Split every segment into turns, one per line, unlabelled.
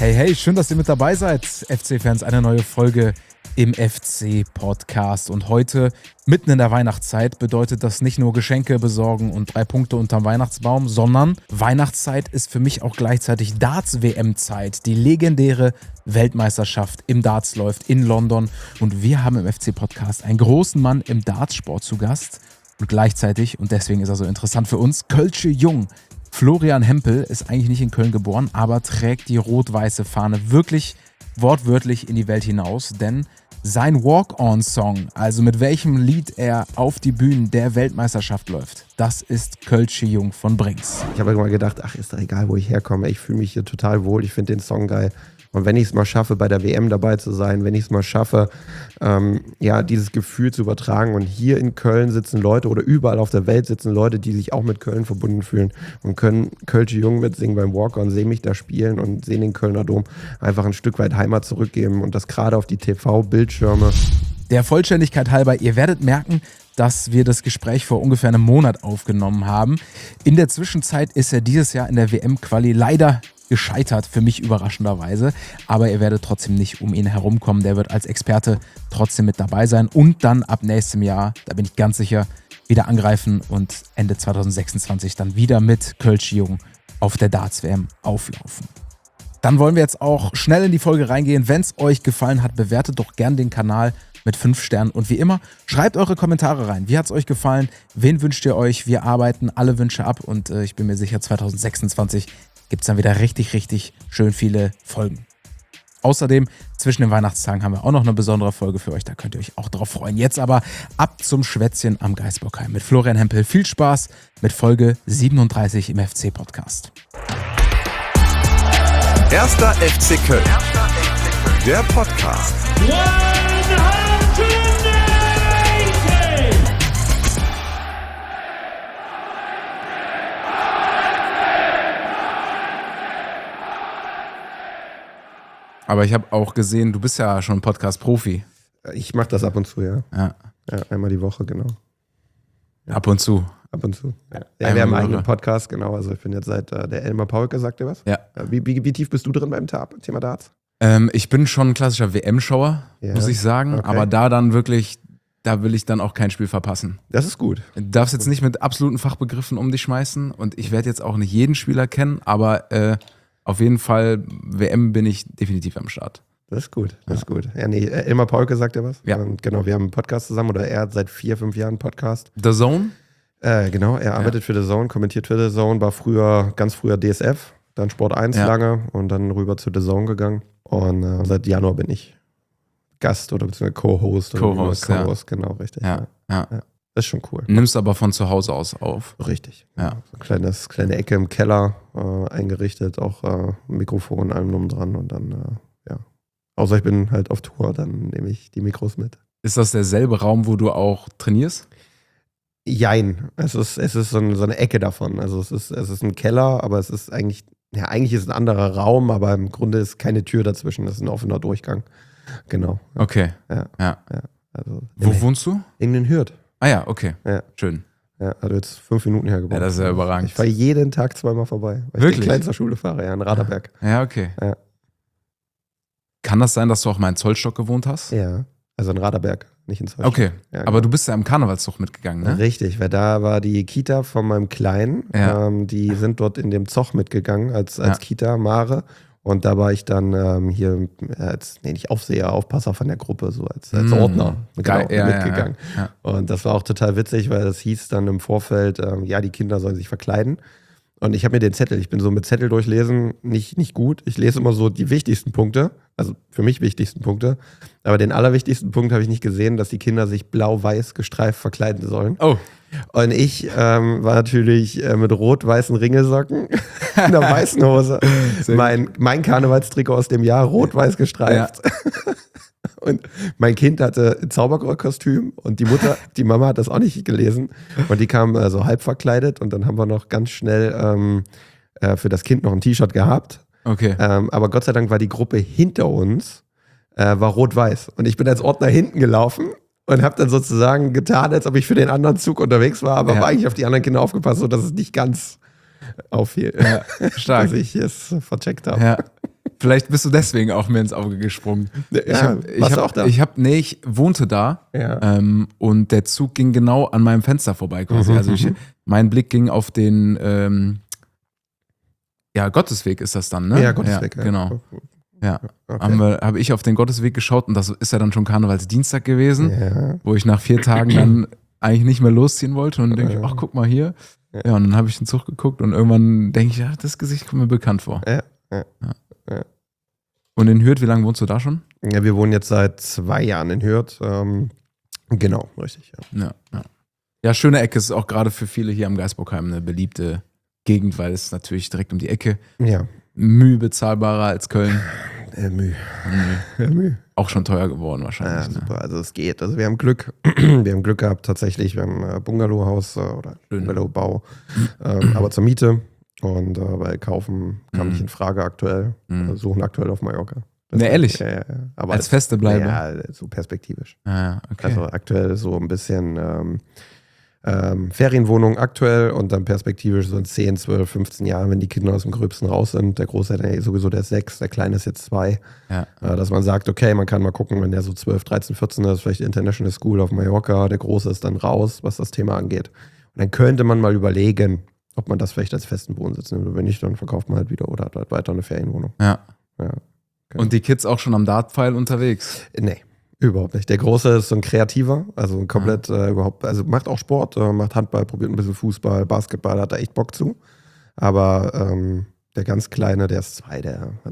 Hey, hey, schön, dass ihr mit dabei seid, FC-Fans. Eine neue Folge im FC-Podcast. Und heute, mitten in der Weihnachtszeit, bedeutet das nicht nur Geschenke besorgen und 3 Punkte unterm Weihnachtsbaum, sondern Weihnachtszeit ist für mich auch gleichzeitig Darts-WM-Zeit. Die legendäre Weltmeisterschaft im Darts läuft in London. Und wir haben im FC-Podcast einen großen Mann im Dartsport zu Gast. Und gleichzeitig, und deswegen ist er so interessant für uns, Kölsche Jung. Florian Hempel ist eigentlich nicht in Köln geboren, aber trägt die rot-weiße Fahne wirklich wortwörtlich in die Welt hinaus, denn sein Walk-On-Song, also mit welchem Lied er auf die Bühnen der Weltmeisterschaft läuft, das ist Kölsche Jung von Brings.
Ich habe immer gedacht, ach, ist doch egal, wo ich herkomme, ich fühle mich hier total wohl, ich finde den Song geil. Und wenn ich es mal schaffe, bei der WM dabei zu sein, wenn ich es mal schaffe, dieses Gefühl zu übertragen und hier in Köln sitzen Leute oder überall auf der Welt sitzen Leute, die sich auch mit Köln verbunden fühlen und können Kölsche Jung mitsingen beim Walk-On, sehen mich da spielen und sehen den Kölner Dom einfach ein Stück weit Heimat zurückgeben und das gerade auf die TV-Bildschirme.
Der Vollständigkeit halber, ihr werdet merken, dass wir das Gespräch vor ungefähr einem Monat aufgenommen haben. In der Zwischenzeit ist er dieses Jahr in der WM-Quali leider gescheitert, für mich überraschenderweise. Aber ihr werdet trotzdem nicht um ihn herumkommen. Der wird als Experte trotzdem mit dabei sein und dann ab nächstem Jahr, da bin ich ganz sicher, wieder angreifen und Ende 2026 dann wieder mit Kölsche Jung auf der Darts-WM auflaufen. Dann wollen wir jetzt auch schnell in die Folge reingehen. Wenn es euch gefallen hat, bewertet doch gern den Kanal mit 5 Sternen. Und wie immer, schreibt eure Kommentare rein. Wie hat es euch gefallen? Wen wünscht ihr euch? Wir arbeiten alle Wünsche ab und ich bin mir sicher, 2026 gibt es dann wieder richtig, richtig schön viele Folgen. Außerdem, zwischen den Weihnachtstagen haben wir auch noch eine besondere Folge für euch. Da könnt ihr euch auch drauf freuen. Jetzt aber ab zum Schwätzchen am Geisbockheim mit Florian Hempel. Viel Spaß mit Folge 37 im FC-Podcast.
Erster FC Köln. Der Podcast.
Aber ich habe auch gesehen, du bist ja schon Podcast-Profi.
Ich mache das ab und zu, ja.
Ja.
Ja, einmal die Woche, genau.
Ja. Ab und zu.
Ab und zu. Ja, wir haben einen eigenen Podcast, genau. Also ich bin jetzt seit der Elmar Paulke, sagt dir was?
Ja.
Wie tief bist du drin beim Thema Darts?
Ich bin schon ein klassischer WM-Schauer, muss ich sagen.
Okay.
Aber da dann wirklich, da will ich dann auch kein Spiel verpassen.
Das ist gut.
Du darfst jetzt nicht mit absoluten Fachbegriffen um dich schmeißen. Und ich werde jetzt auch nicht jeden Spieler kennen, aber auf jeden Fall, WM bin ich definitiv am Start.
Das ist gut, das ist gut. Ja, nee, Elmar Paulke sagt ja was.
Ja.
Und genau, wir haben einen Podcast zusammen, oder er hat seit 4-5 Jahren einen Podcast.
The Zone?
Genau, er arbeitet für The Zone, kommentiert für The Zone, war ganz früher DSF, dann Sport 1 lange und dann rüber zu The Zone gegangen. Und seit Januar bin ich Gast oder beziehungsweise Co-Host.
Co-Host,
genau, richtig.
Ja.
Das ist schon cool.
Nimmst aber von zu Hause aus auf.
Richtig.
Ja.
So eine kleine Ecke im Keller eingerichtet, auch Mikrofon, allem drum dran und dann, Außer ich bin halt auf Tour, dann nehme ich die Mikros mit.
Ist das derselbe Raum, wo du auch trainierst?
Jein. Es ist so eine Ecke davon. Also es ist ein Keller, aber es ist eigentlich ist es ein anderer Raum, aber im Grunde ist keine Tür dazwischen. Das ist ein offener Durchgang. Genau.
Okay.
Ja. Also
Wo wohnst du?
In den Hürth.
Ah ja, okay.
Ja.
Schön.
Ja, also jetzt 5 Minuten hergebaut.
Ja, das ist ja überragend.
Ich fahre jeden Tag 2-mal vorbei, weil
Wirklich?
ich klein zur Schule fahre, ja, in Raderberg.
Ja, okay.
Ja.
Kann das sein, dass du auch mal in Zollstock gewohnt hast?
Ja, also in Raderberg, nicht in Zollstock.
Okay,
Ja,
aber
genau.
du bist ja im Karnevalszug mitgegangen, ne?
Richtig, weil da war die Kita von meinem Kleinen.
Ja.
Die sind dort in dem Zug mitgegangen als
Ja.
Kita, Mare. Und da war ich dann hier nicht Aufseher, Aufpasser von der Gruppe, so als Ordner
Geil.
mitgegangen.
Ja.
Und das war auch total witzig, weil das hieß dann im Vorfeld, die Kinder sollen sich verkleiden. Und ich habe mir den Zettel, ich bin so mit Zettel durchlesen, nicht gut. Ich lese immer so die wichtigsten Punkte, also für mich wichtigsten Punkte. Aber den allerwichtigsten Punkt habe ich nicht gesehen, dass die Kinder sich blau-weiß gestreift verkleiden sollen.
Oh.
Und ich war natürlich mit rot-weißen Ringelsocken, einer weißen Hose, mein Karnevalstrikot aus dem Jahr, rot-weiß gestreift. Ja. Und mein Kind hatte ein Zauberkostüm und die Mama hat das auch nicht gelesen. Und die kam so halb verkleidet und dann haben wir noch ganz schnell für das Kind noch ein T-Shirt gehabt.
Okay.
Aber Gott sei Dank war die Gruppe hinter uns, war rot-weiß. Und ich bin als Ordner hinten gelaufen und habe dann sozusagen getan, als ob ich für den anderen Zug unterwegs war, aber habe eigentlich auf die anderen Kinder aufgepasst, sodass es nicht ganz auffiel,
Ja, stark.
dass ich es vercheckt habe.
Ja. Vielleicht bist du deswegen auch mir ins Auge gesprungen.
Warst du auch da?
Ich wohnte da und der Zug ging genau an meinem Fenster vorbei quasi. Also mein Blick ging auf den Gottesweg ist das dann, ne?
Ja, Gottesweg.
Ja, genau. Ja,
Okay.
habe ich auf den Gottesweg geschaut und das ist ja dann schon Karnevalsdienstag gewesen,
Ja.
wo ich nach 4 Tagen dann eigentlich nicht mehr losziehen wollte und dann denke ich, ach guck mal hier. Ja, und dann habe ich den Zug geguckt und irgendwann denke ich, ja, das Gesicht kommt mir bekannt vor.
Ja.
Und in Hürth, wie lange wohnst du da schon?
Ja, wir wohnen jetzt seit 2 Jahren in Hürth. Genau, richtig. Ja.
Ja, schöne Ecke ist auch gerade für viele hier am Geisbockheim eine beliebte Gegend, weil es natürlich direkt um die Ecke.
Ja.
Mühe bezahlbarer als Köln.
Mühe.
Auch schon teuer geworden
Ja,
wahrscheinlich. Ne?
super. Also es geht. Also wir haben Glück. Wir haben Glück gehabt tatsächlich. Wir haben ein Bungalowhaus oder Bungalowbau, aber zur Miete. Und weil kaufen kam nicht in Frage aktuell. Suchen aktuell auf Mallorca.
Ne, ehrlich?
Ja. Aber
als feste Bleibe?
Ja, so perspektivisch.
Okay.
Also aktuell so ein bisschen Ferienwohnung aktuell und dann perspektivisch so in 10, 12, 15 Jahren, wenn die Kinder aus dem Gröbsten raus sind. Der Große ist sowieso der 6, der Kleine ist jetzt 2.
Ja.
Dass man sagt, okay, man kann mal gucken, wenn der so 12, 13, 14 ist, vielleicht International School auf Mallorca, der Große ist dann raus, was das Thema angeht. Und dann könnte man mal überlegen, ob man das vielleicht als festen Wohnsitz nimmt. Wenn nicht, dann verkauft man halt wieder oder hat halt weiter eine Ferienwohnung.
Ja.
Genau.
Und die Kids auch schon am Dartpfeil unterwegs?
Nee, überhaupt nicht. Der Große ist so ein Kreativer, also komplett also macht auch Sport, macht Handball, probiert ein bisschen Fußball, Basketball, hat da echt Bock zu. Aber der ganz Kleine, der ist 2,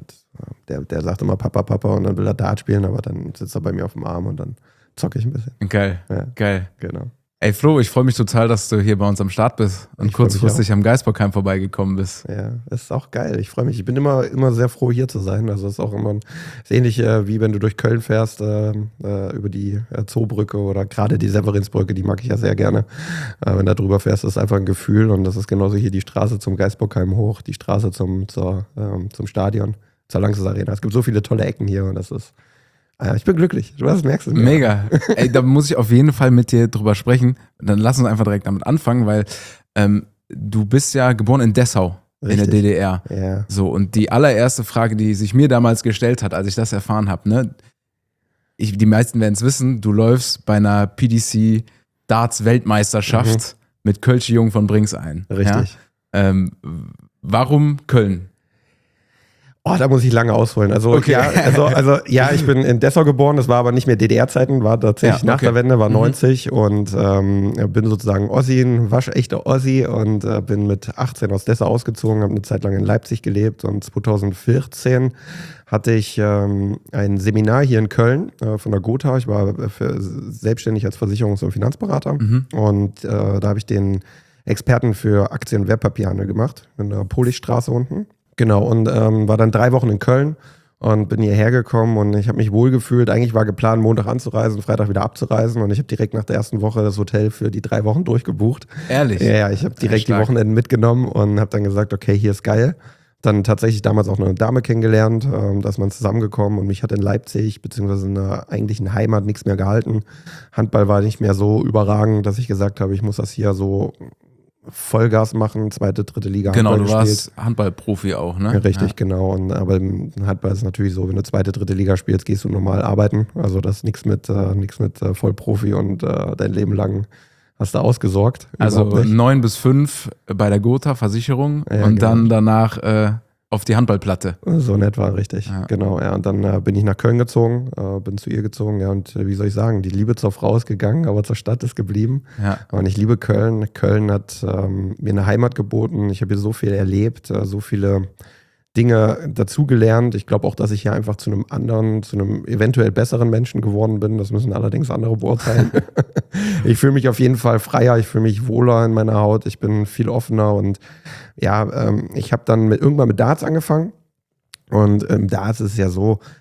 der sagt immer Papa und dann will er Dart spielen, aber dann sitzt er bei mir auf dem Arm und dann zocke ich ein bisschen.
Geil,
Ja.
geil.
Genau.
Ey Flo, ich freue mich total, dass du hier bei uns am Start bist und
Ich freu mich
kurzfristig am Geisbockheim vorbeigekommen bist.
Ja, das ist auch geil. Ich freue mich. Ich bin immer sehr froh, hier zu sein. Also es ist auch immer ist ähnlich wie wenn du durch Köln fährst, über die Zoobrücke oder gerade die Severinsbrücke, die mag ich ja sehr gerne. Wenn du drüber fährst, ist einfach ein Gefühl und das ist genauso hier die Straße zum Geisbockheim hoch, die Straße zum Stadion, zur Langsys Arena. Es gibt so viele tolle Ecken hier und das ist ich bin glücklich. Du merkst es.
Mega. Ey, da muss ich auf jeden Fall mit dir drüber sprechen. Dann lass uns einfach direkt damit anfangen, weil du bist ja geboren in Dessau,
Richtig.
in der DDR.
Ja.
So, und die allererste Frage, die sich mir damals gestellt hat, als ich das erfahren habe, ne, die meisten werden es wissen, du läufst bei einer PDC Darts Weltmeisterschaft mit Kölsche Jung von Brings ein.
Richtig.
Ja? Warum Köln?
Oh, da muss ich lange ausholen. Also,
Okay.
ja, ich bin in Dessau geboren, das war aber nicht mehr DDR-Zeiten, war tatsächlich nach der Wende, war 90 und bin sozusagen Ossi, ein waschechter Ossi und bin mit 18 aus Dessau ausgezogen, habe eine Zeit lang in Leipzig gelebt und 2014 hatte ich ein Seminar hier in Köln von der Gotha. Ich war selbstständig als Versicherungs- und Finanzberater und da habe ich den Experten für Aktien- und Wertpapierhandel gemacht, in der Polichstraße unten. Genau, und war dann 3 Wochen in Köln und bin hierher gekommen und ich habe mich wohlgefühlt. Eigentlich war geplant, Montag anzureisen, Freitag wieder abzureisen und ich habe direkt nach der ersten Woche das Hotel für die 3 Wochen durchgebucht.
Ehrlich?
Ja, ich habe direkt die Wochenenden mitgenommen und habe dann gesagt, okay, hier ist geil. Dann tatsächlich damals auch eine Dame kennengelernt, da ist man zusammengekommen und mich hat in Leipzig beziehungsweise in der eigentlichen Heimat nichts mehr gehalten. Handball war nicht mehr so überragend, dass ich gesagt habe, ich muss das hier so Vollgas machen, 2., 3. Liga
Genau,
Handball
du warst Handballprofi auch, ne?
Ja, richtig, genau. Aber im Handball ist es natürlich so, wenn du 2., 3. Liga spielst, gehst du normal arbeiten. Also das ist nichts mit Vollprofi und dein Leben lang hast du ausgesorgt.
Also
Überhaupt nicht.
9 bis 5 bei der Gotha Versicherung
Ja,
und
genau.
dann danach auf die Handballplatte.
So nett war, richtig.
Ja.
Genau, ja. Und dann bin ich nach Köln gezogen, bin zu ihr gezogen, ja. Und wie soll ich sagen, die Liebe zur Frau ist gegangen, aber zur Stadt ist geblieben.
Ja.
Und ich liebe Köln. Köln hat mir eine Heimat geboten. Ich habe hier so viel erlebt, so viele Dinge dazugelernt. Ich glaube auch, dass ich hier einfach zu einem eventuell besseren Menschen geworden bin. Das müssen allerdings andere beurteilen. Ich fühle mich auf jeden Fall freier, ich fühle mich wohler in meiner Haut, ich bin viel offener und ja, ich habe dann irgendwann mit Darts angefangen. Und Darts ist ja so,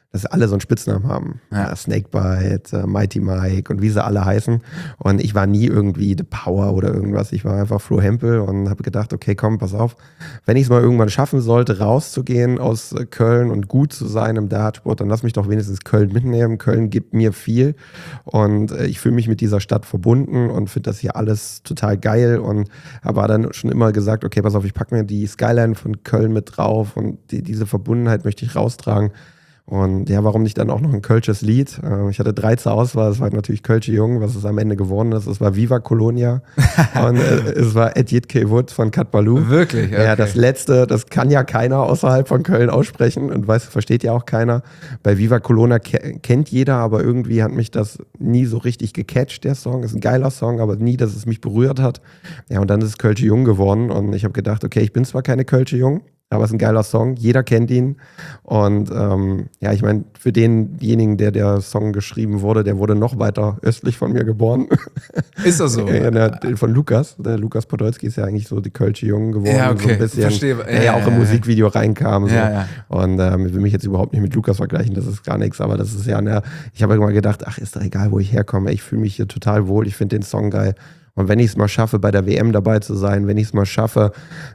dass alle so einen Spitznamen haben.
Ja.
Snakebite, Mighty Mike und wie sie alle heißen. Und ich war nie irgendwie The Power oder irgendwas. Ich war einfach Flo Hempel und habe gedacht, okay, komm, pass auf. Wenn ich es mal irgendwann schaffen sollte, rauszugehen aus Köln und gut zu sein im Dartsport, dann lass mich doch wenigstens Köln mitnehmen. Köln gibt mir viel und ich fühle mich mit dieser Stadt verbunden und finde das hier alles total geil und habe dann schon immer gesagt, okay, pass auf, ich packe mir die Skyline von Köln mit drauf und diese Verbundenheit möchte ich raustragen. Und ja, warum nicht dann auch noch ein kölsches Lied? Ich hatte 3 zur Auswahl, es war natürlich Kölsche Jung, was es am Ende geworden ist. Es war Viva Colonia und es war Ed K. Wood von Kat Balou.
Wirklich? Okay.
Ja, das letzte, das kann ja keiner außerhalb von Köln aussprechen und versteht ja auch keiner. Bei Viva Colonia kennt jeder, aber irgendwie hat mich das nie so richtig gecatcht, der Song. Ist ein geiler Song, aber nie, dass es mich berührt hat. Ja, und dann ist es Kölsche Jung geworden und ich habe gedacht, okay, ich bin zwar keine Kölsche Jung, aber es ist ein geiler Song, jeder kennt ihn. Und ja, ich meine, für denjenigen, der Song geschrieben wurde, der wurde noch weiter östlich von mir geboren.
Ist das so?
Ja, von Lukas. Der Lukas Podolski ist ja eigentlich so die Kölsche Jungen geworden.
Ja, okay.
So ein bisschen,
Verstehe.
der ja auch im Musikvideo reinkam. So.
Ja.
Und ich will mich jetzt überhaupt nicht mit Lukas vergleichen, das ist gar nichts. Aber das ist ja, ich habe immer gedacht, ach, ist doch egal, wo ich herkomme. Ich fühle mich hier total wohl, ich finde den Song geil. Und wenn ich es mal schaffe, bei der WM dabei zu sein, wenn ich es mal schaffe,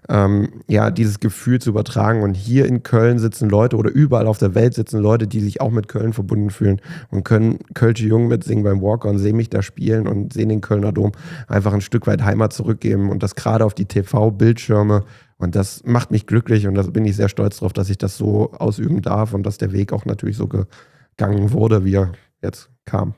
ja, dieses Gefühl zu übertragen und hier in Köln sitzen Leute oder überall auf der Welt sitzen Leute, die sich auch mit Köln verbunden fühlen und können Kölsche Jungen mitsingen beim Walker und sehen mich da spielen und sehen den Kölner Dom einfach ein Stück weit Heimat zurückgeben und das gerade auf die TV-Bildschirme. Und das macht mich glücklich und da bin ich sehr stolz drauf, dass ich das so ausüben darf und dass der Weg auch natürlich so gegangen wurde, wie er jetzt kam.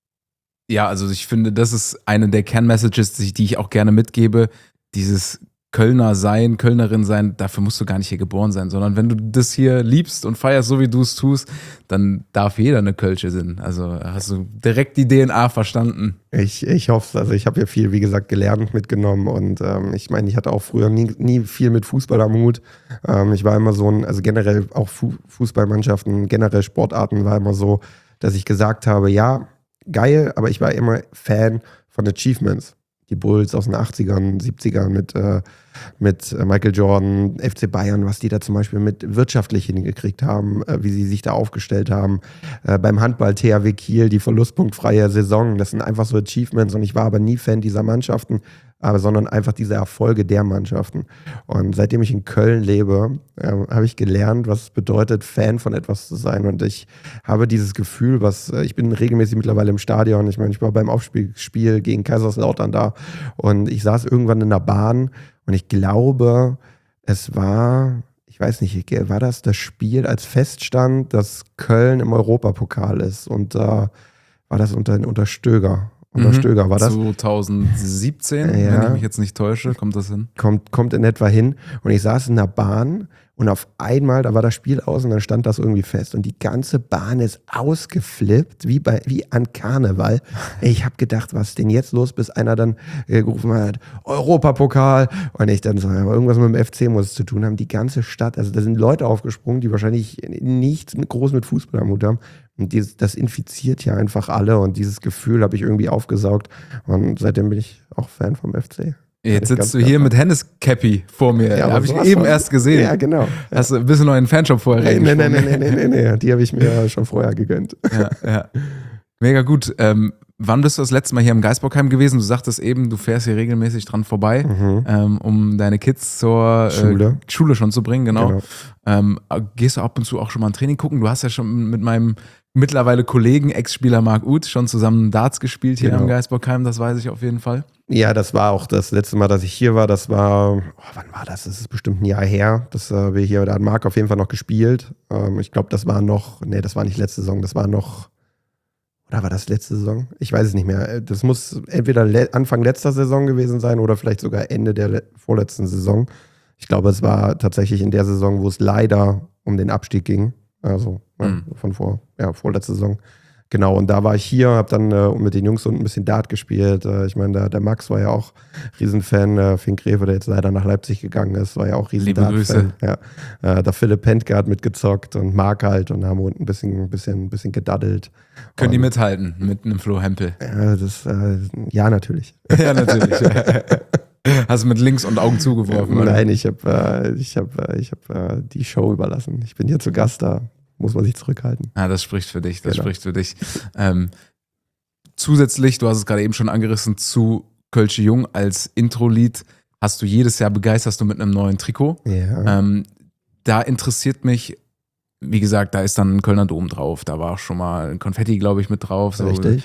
Ja, also ich finde, das ist eine der Kernmessages, die ich auch gerne mitgebe. Dieses Kölner sein, Kölnerin sein, dafür musst du gar nicht hier geboren sein, sondern wenn du das hier liebst und feierst, so wie du es tust, dann darf jeder eine Kölsche sein. Also hast du direkt die DNA verstanden.
Ich hoffe es. Also ich habe ja viel, wie gesagt, gelernt mitgenommen und ich meine, ich hatte auch früher nie viel mit Fußball am Hut. Ich war immer so also generell auch Fußballmannschaften, generell Sportarten war immer so, dass ich gesagt habe, ja, geil, aber ich war immer Fan von Achievements. Die Bulls aus den 80ern, 70ern mit Michael Jordan, FC Bayern, was die da zum Beispiel mit wirtschaftlich hingekriegt haben, wie sie sich da aufgestellt haben. Beim Handball THW Kiel, die verlustpunktfreie Saison, das sind einfach so Achievements und ich war aber nie Fan dieser Mannschaften, sondern einfach diese Erfolge der Mannschaften. Und seitdem ich in Köln lebe, habe ich gelernt, was es bedeutet, Fan von etwas zu sein. Und ich habe dieses Gefühl, ich bin regelmäßig mittlerweile im Stadion. Ich meine, ich war beim Aufspiel gegen Kaiserslautern da und ich saß irgendwann in der Bahn und ich glaube, es war, ich weiß nicht, war das Spiel, als feststand, dass Köln im Europapokal ist und war das unter Stöger. Stöger war das.
2017, wenn ich mich jetzt nicht täusche, kommt das hin?
Kommt in etwa hin. Und ich saß in der Bahn und auf einmal, da war das Spiel aus und dann stand das irgendwie fest. Und die ganze Bahn ist ausgeflippt, wie an Karneval. Ich habe gedacht, was ist denn jetzt los, bis einer dann gerufen hat, Europapokal. Und ich dann so, aber irgendwas mit dem FC muss es zu tun haben. Die ganze Stadt, also da sind Leute aufgesprungen, die wahrscheinlich nichts groß mit Fußball am Hut haben. Und das infiziert ja einfach alle und dieses Gefühl habe ich irgendwie aufgesaugt und seitdem bin ich auch Fan vom FC.
Jetzt sitzt du hier mit Hennes-Cappy vor mir.
Ja,
habe ich eben erst gesehen.
Ja, genau.
Hast du ein bisschen neuen Fanshop vorher reingeschoben?
Nee. Die habe ich mir schon vorher gegönnt.
Ja. Mega gut. Wann bist du das letzte Mal hier im Geisbockheim gewesen? Du sagtest eben, du fährst hier regelmäßig dran vorbei, um deine Kids zur Schule schon zu bringen. Genau. Gehst du ab und zu auch schon mal ein Training gucken? Du hast ja schon mit meinem mittlerweile Kollegen, Ex-Spieler Marc Uth, schon zusammen Darts gespielt hier im Geisbockheim, das weiß ich auf jeden Fall. Ja,
das war auch das letzte Mal, dass ich hier war. Das war, wann war das? Das ist bestimmt ein Jahr her. Da hat Marc auf jeden Fall noch gespielt. Ich glaube, das war nicht letzte Saison, das war noch, oder war das letzte Saison? Ich weiß es nicht mehr. Das muss entweder Anfang letzter Saison gewesen sein oder vielleicht sogar Ende der vorletzten Saison. Ich glaube, es war tatsächlich in der Saison, wo es leider um den Abstieg ging. Also von vorletzte Saison. Genau, und da war ich hier, habe dann mit den Jungs unten ein bisschen Dart gespielt. Ich meine, der Max war ja auch Riesenfan. Finn Greve, der jetzt leider nach Leipzig gegangen ist, war ja auch Riesen-Dart-Fan. Ja. Der Philipp Pentke hat mitgezockt und Marc halt und haben unten ein bisschen gedaddelt.
Können die mithalten mit einem Flo Hempel?
Ja, natürlich.
Ja, natürlich. Hast du mit links und Augen zugeworfen?
Nein, ich hab die Show überlassen. Ich bin hier zu Gast da. muss man sich zurückhalten.
Ja, das spricht für dich,
Genau.
spricht für dich. Zusätzlich, du hast es gerade eben schon angerissen, zu Kölsche Jung als Intro-Lied hast du jedes Jahr begeisterst du mit einem neuen Trikot.
Ja.
Da interessiert mich, wie gesagt, da ist dann ein Kölner Dom drauf, da war auch schon mal ein Konfetti, glaube ich, mit drauf. So,
Richtig.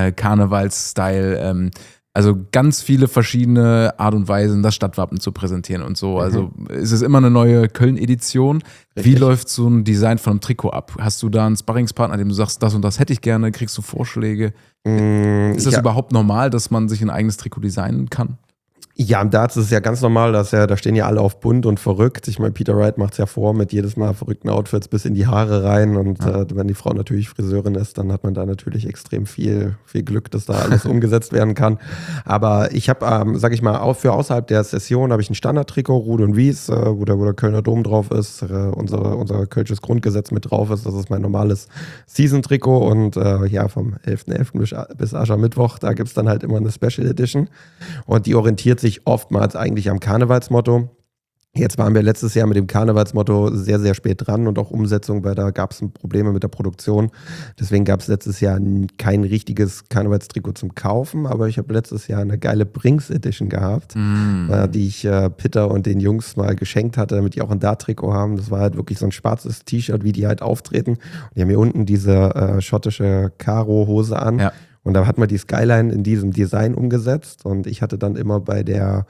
Karnevals-Style, also ganz viele verschiedene Art und Weisen, das Stadtwappen zu präsentieren und so. Also es ist immer eine neue Köln-Edition. Wie
Richtig.
läuft so ein Design von einem Trikot ab? Hast du da einen Sparringspartner, dem du sagst, das und das hätte ich gerne? Kriegst du Vorschläge? Ist das überhaupt normal, dass man sich ein eigenes Trikot designen kann?
Ja, im Darts ist es ja ganz normal, da stehen ja alle auf bunt und verrückt. Ich meine, Peter Wright macht es ja vor mit jedes Mal verrückten Outfits bis in die Haare rein. Und wenn die Frau natürlich Friseurin ist, dann hat man da natürlich extrem viel Glück, dass da alles umgesetzt werden kann. Aber ich habe, sag ich mal, auch für außerhalb der Session habe ich ein Standardtrikot, Rude und Wies, wo der Kölner Dom drauf ist, unser Kölsches Grundgesetz mit drauf ist. Das ist mein normales Season-Trikot. Und vom 11.11. bis Aschermittwoch, da gibt es dann halt immer eine Special Edition. Und die orientiert sich oftmals eigentlich am Karnevalsmotto. Jetzt waren wir letztes Jahr mit dem Karnevalsmotto sehr, sehr spät dran und auch Umsetzung, weil da gab es Probleme mit der Produktion. Deswegen gab es letztes Jahr kein richtiges Karnevalstrikot zum Kaufen, aber ich habe letztes Jahr eine geile Brings Edition gehabt, die ich Pitter und den Jungs mal geschenkt hatte, damit die auch ein Dart-Trikot haben. Das war halt wirklich so ein schwarzes T-Shirt, wie die halt auftreten. Und die haben hier unten diese schottische Karo-Hose an.
Ja.
Und da hat man die Skyline in diesem Design umgesetzt und ich hatte dann immer bei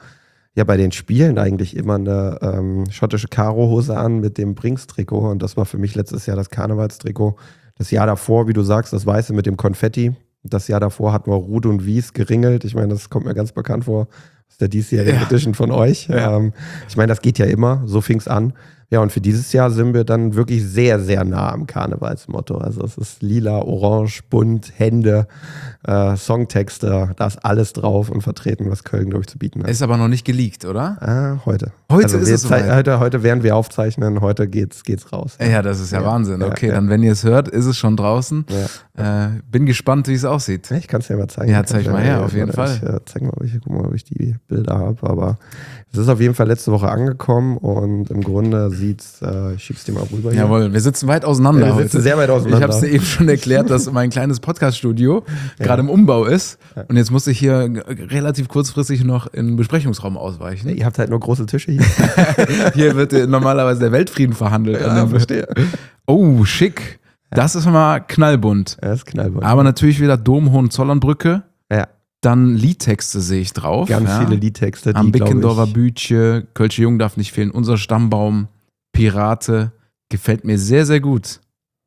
den Spielen eigentlich immer eine schottische Karo-Hose an mit dem Brings-Trikot und das war für mich letztes Jahr das Karnevalstrikot. Das Jahr davor, wie du sagst, das Weiße mit dem Konfetti. Das Jahr davor hatten wir Rude und Wies geringelt. Ich meine, das kommt mir ganz bekannt vor aus der diesjährigen Edition von euch.
Ja.
Ich meine, das geht ja immer, so fing es an. Ja, und für dieses Jahr sind wir dann wirklich sehr, sehr nah am Karnevalsmotto. Also es ist lila, orange, bunt, Hände, Songtexte, da ist alles drauf und vertreten, was Köln, glaube ich, zu bieten hat.
Ist aber noch nicht geleakt, oder?
Heute.
Heute ist es soweit.
Heute werden wir aufzeichnen, heute geht's raus.
Ja, das ist ja Wahnsinn. Okay,
ja.
Dann, wenn ihr es hört, ist es schon draußen.
Ja.
Bin gespannt, wie es aussieht.
Ich kann es dir mal zeigen.
Ja, zeig mal her, auf jeden Fall.
Zeig mal, guck mal, ob ich die Bilder habe. Aber es ist auf jeden Fall letzte Woche angekommen und im Grunde sieht's, ich schick's dir mal rüber hier.
Jawohl, wir sitzen weit auseinander.
Wir sitzen sehr weit auseinander.
Ich habe es dir eben schon erklärt, dass mein kleines Podcast-Studio gerade im Umbau ist. Und jetzt musste ich hier relativ kurzfristig noch in den Besprechungsraum ausweichen.
Ihr habt halt nur große Tische hier.
Hier wird normalerweise der Weltfrieden verhandelt.
Verstehe.
Oh, schick. Das ist mal knallbunt.
Ja, das ist knallbunt.
Aber natürlich wieder Dom Hohenzollernbrücke.
Ja.
Dann Liedtexte sehe ich drauf.
Ganz viele Liedtexte, die,
Am
glaube
Bickendorfer
ich,
Bütche, Kölsche Jung darf nicht fehlen, unser Stammbaum, Pirate, gefällt mir sehr, sehr gut.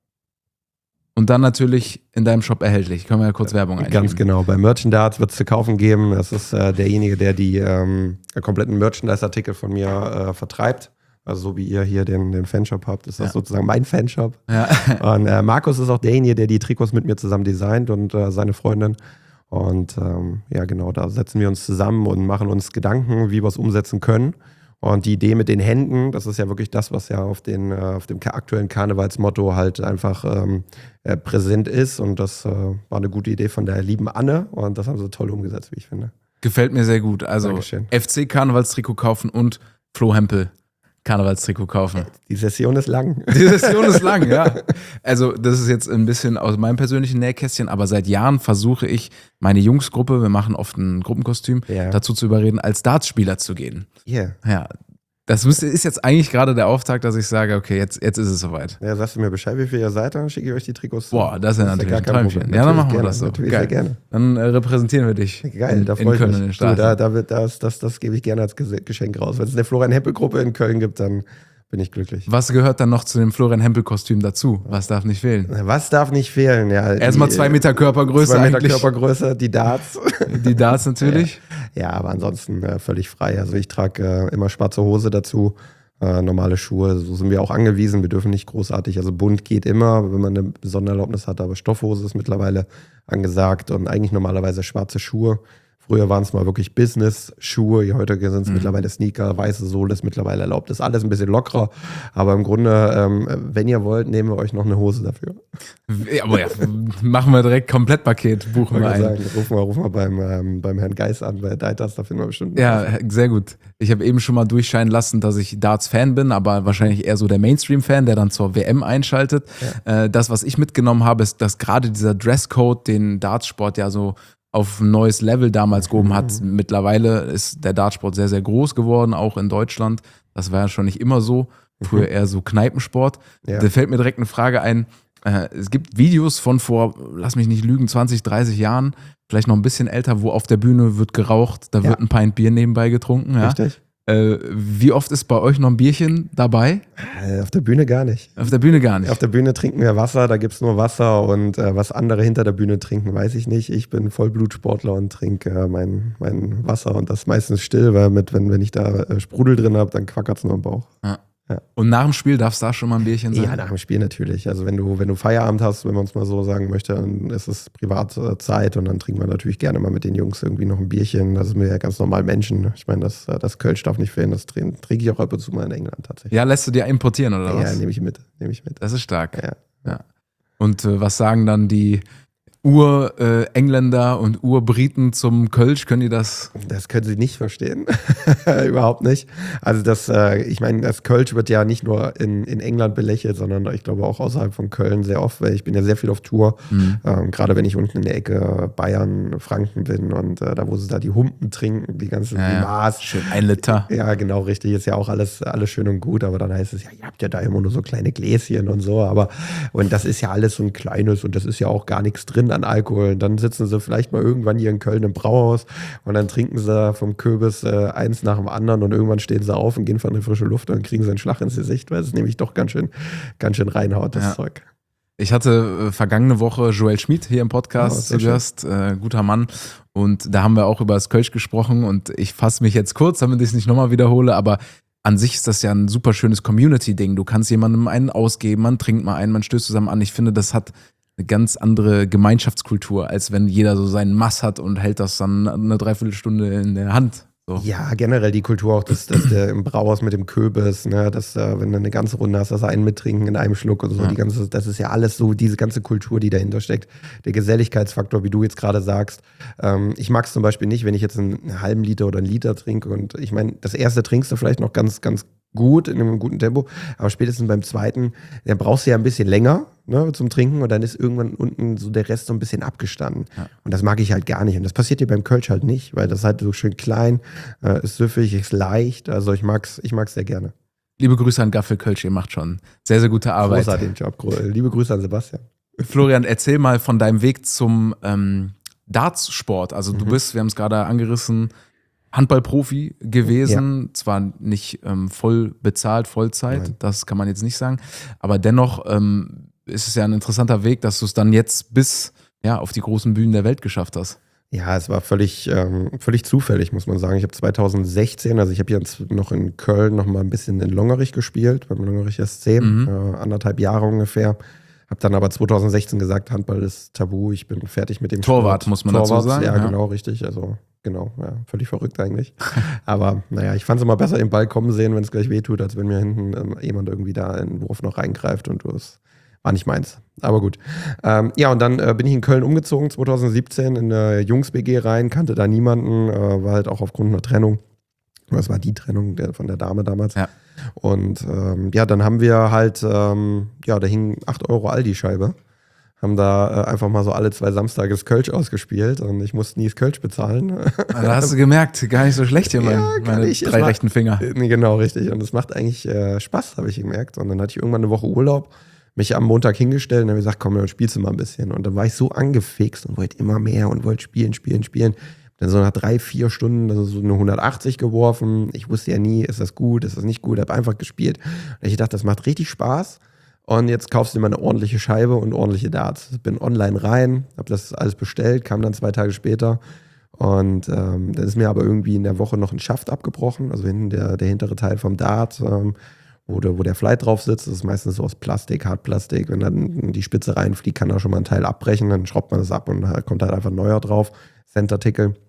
Und dann natürlich in deinem Shop erhältlich. Können wir ja kurz Werbung einschieben.
Ganz genau. Bei Merchandise wird es zu kaufen geben. Das ist derjenige, der die kompletten Merchandise-Artikel von mir vertreibt. Also so wie ihr hier den Fanshop habt, ist das sozusagen mein Fanshop.
Ja.
Und Markus ist auch derjenige, der die Trikots mit mir zusammen designt und seine Freundin. Und genau, da setzen wir uns zusammen und machen uns Gedanken, wie wir es umsetzen können. Und die Idee mit den Händen, das ist ja wirklich das, was ja auf dem aktuellen Karnevalsmotto halt einfach präsent ist. Und das war eine gute Idee von der lieben Anne. Und das haben sie toll umgesetzt, wie ich finde.
Gefällt mir sehr gut. Also
Dankeschön.
FC Karnevalstrikot kaufen und Flo Hempel Karnevalstrikot kaufen.
Die Session ist lang.
Die Session ist lang, ja. Also das ist jetzt ein bisschen aus meinem persönlichen Nähkästchen, aber seit Jahren versuche ich, meine Jungsgruppe, wir machen oft ein Gruppenkostüm, dazu zu überreden, als Dartspieler zu gehen.
Yeah.
Ja, das ist jetzt eigentlich gerade der Auftakt, dass ich sage, okay, jetzt ist es soweit.
Ja, sagst du mir Bescheid, wie viel ihr seid, dann schicke ich euch die Trikots zu.
Boah, das ist ja natürlich ein Träumchen.
Problem.
Ja, dann machen wir
gerne,
das so.
Natürlich
Geil.
sehr gerne.
Dann repräsentieren wir dich.
Geil, da freue ich
Köln in den
mich.
Straßen.
Das gebe ich gerne als Geschenk raus. Wenn es eine Florian-Hempel-Gruppe in Köln gibt, dann bin ich glücklich.
Was gehört dann noch zu dem Florian-Hempel-Kostüm dazu? Was darf nicht fehlen?
Was darf nicht fehlen? Ja,
erstmal 2 Meter Körpergröße
2 Meter
eigentlich.
Körpergröße, die Darts.
Die Darts natürlich.
Ja, aber ansonsten völlig frei. Also ich trage immer schwarze Hose dazu, normale Schuhe. So sind wir auch angewiesen. Wir dürfen nicht großartig, also bunt geht immer, wenn man eine Sondererlaubnis hat, aber Stoffhose ist mittlerweile angesagt und eigentlich normalerweise schwarze Schuhe. Früher waren es mal wirklich Business-Schuhe, heute sind es mittlerweile Sneaker, weiße Sohle ist mittlerweile erlaubt. Das ist alles ein bisschen lockerer, aber im Grunde, wenn ihr wollt, nehmen wir euch noch eine Hose dafür.
Aber ja, machen wir direkt Komplettpaket, buchen wir ein.
Rufen wir beim Herrn Geis an, bei Deitas, da finden wir bestimmt.
Ja, sehr gut. Ich habe eben schon mal durchscheinen lassen, dass ich Darts-Fan bin, aber wahrscheinlich eher so der Mainstream-Fan, der dann zur WM einschaltet. Ja. Das, was ich mitgenommen habe, ist, dass gerade dieser Dresscode den Dartsport ja so auf ein neues Level damals gehoben hat. Mittlerweile ist der Dartsport sehr, sehr groß geworden, auch in Deutschland. Das war ja schon nicht immer so. Früher eher so Kneipensport. Ja. Da fällt mir direkt eine Frage ein. Es gibt Videos von vor, lass mich nicht lügen, 20, 30 Jahren, vielleicht noch ein bisschen älter, wo auf der Bühne wird geraucht, da wird ein Pint Bier nebenbei getrunken. Ja?
Richtig.
Wie oft ist bei euch noch ein Bierchen dabei?
Auf der Bühne gar nicht.
Auf der Bühne gar nicht?
Auf der Bühne trinken wir Wasser, da gibt es nur Wasser und was andere hinter der Bühne trinken, weiß ich nicht. Ich bin Vollblutsportler und trinke mein Wasser und das meistens still, weil wenn ich da Sprudel drin habe, dann quackert es nur im Bauch.
Ja. Ja. Und nach dem Spiel darf es da schon mal ein Bierchen sein?
Ja, nach dem Spiel natürlich. Also wenn du Feierabend hast, wenn man es mal so sagen möchte, dann ist es Privatzeit und dann trinken wir natürlich gerne mal mit den Jungs irgendwie noch ein Bierchen. Das sind wir ja ganz normal Menschen. Ich meine, das Kölsch darf nicht fehlen. Das trinke ich auch ab und zu mal in England tatsächlich.
Ja, lässt du dir importieren oder was?
Ja, nehme ich mit.
Das ist stark.
Ja.
Und was sagen dann die Ur-Engländer und Ur-Briten zum Kölsch? Können die das?
Das können sie nicht verstehen. Überhaupt nicht. Also ich meine, das Kölsch wird ja nicht nur in England belächelt, sondern ich glaube auch außerhalb von Köln sehr oft, weil ich bin ja sehr viel auf Tour. Gerade wenn ich unten in der Ecke Bayern, Franken bin und da, wo sie da die Humpen trinken, die ganze Maß.
Schön 1 Liter.
Ja, genau, richtig. Ist ja auch alles schön und gut, aber dann heißt es ja, ihr habt ja da immer nur so kleine Gläschen und so, und das ist ja alles so ein kleines und das ist ja auch gar nichts drin an Alkohol. Dann sitzen sie vielleicht mal irgendwann hier in Köln im Brauhaus und dann trinken sie vom Kürbis eins nach dem anderen und irgendwann stehen sie auf und gehen von der frischen Luft und dann kriegen sie einen Schlag ins Gesicht, weil es nämlich doch ganz schön reinhaut, das Zeug.
Ich hatte vergangene Woche Joel Schmid hier im Podcast zu Gast, guter Mann. Und da haben wir auch über das Kölsch gesprochen und ich fasse mich jetzt kurz, damit ich es nicht nochmal wiederhole, aber an sich ist das ja ein super schönes Community-Ding. Du kannst jemandem einen ausgeben, man trinkt mal einen, man stößt zusammen an. Ich finde, das hat eine ganz andere Gemeinschaftskultur, als wenn jeder so seinen Mass hat und hält das dann eine Dreiviertelstunde in der Hand. So.
Ja, generell die Kultur auch, dass der im Brauhaus mit dem Kürbis, ne, dass wenn du eine ganze Runde hast, dass einen mittrinken in einem Schluck und so, das ist ja alles so, diese ganze Kultur, die dahinter steckt. Der Geselligkeitsfaktor, wie du jetzt gerade sagst. Ich mag es zum Beispiel nicht, wenn ich jetzt einen halben Liter oder einen Liter trinke und ich meine, das erste trinkst du vielleicht noch ganz, ganz gut, in einem guten Tempo, aber spätestens beim zweiten, dann brauchst du ja ein bisschen länger, ne, zum Trinken und dann ist irgendwann unten so der Rest so ein bisschen abgestanden. Ja. Und das mag ich halt gar nicht. Und das passiert dir beim Kölsch halt nicht, weil das halt so schön klein, ist süffig, ist leicht. Also ich mag's sehr gerne.
Liebe Grüße an Gaffel Kölsch, ihr macht schon sehr, sehr gute Arbeit.
Großartigen Job. Liebe Grüße an Sebastian.
Florian, erzähl mal von deinem Weg zum Darts-Sport. Also du bist, wir haben es gerade angerissen, Handballprofi gewesen, zwar nicht voll bezahlt, Vollzeit, das kann man jetzt nicht sagen, aber dennoch ist es ja ein interessanter Weg, dass du es dann jetzt bis auf die großen Bühnen der Welt geschafft hast.
Ja, es war völlig zufällig, muss man sagen. Ich habe 2016, also ich habe jetzt noch in Köln noch mal ein bisschen in Longerich gespielt, beim Longerich SC, 1,5 Jahre ungefähr. Habe dann aber 2016 gesagt, Handball ist tabu, ich bin fertig mit dem
Torwart, muss man dazu sagen.
Ja, genau, richtig. Also genau, ja, völlig verrückt eigentlich. Aber naja, ich fand es immer besser, den Ball kommen sehen, wenn es gleich wehtut, als wenn mir hinten jemand irgendwie da in den Wurf noch reingreift und das war nicht meins. Aber gut. Und dann bin ich in Köln umgezogen, 2017 in eine Jungs-WG rein, kannte da niemanden, war halt auch aufgrund einer Trennung. Das war die Trennung von der Dame damals. Ja. Und dann haben wir halt, da hing 8 € Aldi-Scheibe. Haben da einfach mal so alle 2 Samstage das Kölsch ausgespielt und ich musste nie das Kölsch bezahlen.
Da hast du gemerkt, gar nicht so schlecht hier, meine 3 rechten Finger.
Genau, richtig. Und es macht eigentlich Spaß, habe ich gemerkt. Und dann hatte ich irgendwann eine Woche Urlaub, mich am Montag hingestellt und habe gesagt, komm, dann spielst du mal ein bisschen. Und dann war ich so angefixt und wollte immer mehr und wollte spielen. Dann so nach 3-4 Stunden, also so eine 180 geworfen. Ich wusste ja nie, ist das gut, ist das nicht gut, habe einfach gespielt. Und ich dachte, das macht richtig Spaß. Und jetzt kaufst du dir mal eine ordentliche Scheibe und ordentliche Darts. Bin online rein, habe das alles bestellt, kam dann 2 Tage später. Und dann ist mir aber irgendwie in der Woche noch ein Schaft abgebrochen, also hinten der hintere Teil vom Dart, wo der Flight drauf sitzt. Das ist meistens so aus Plastik, Hartplastik. Wenn dann die Spitze reinfliegt, kann da schon mal ein Teil abbrechen, dann schraubt man das ab und kommt halt einfach ein neuer drauf, Centertickel.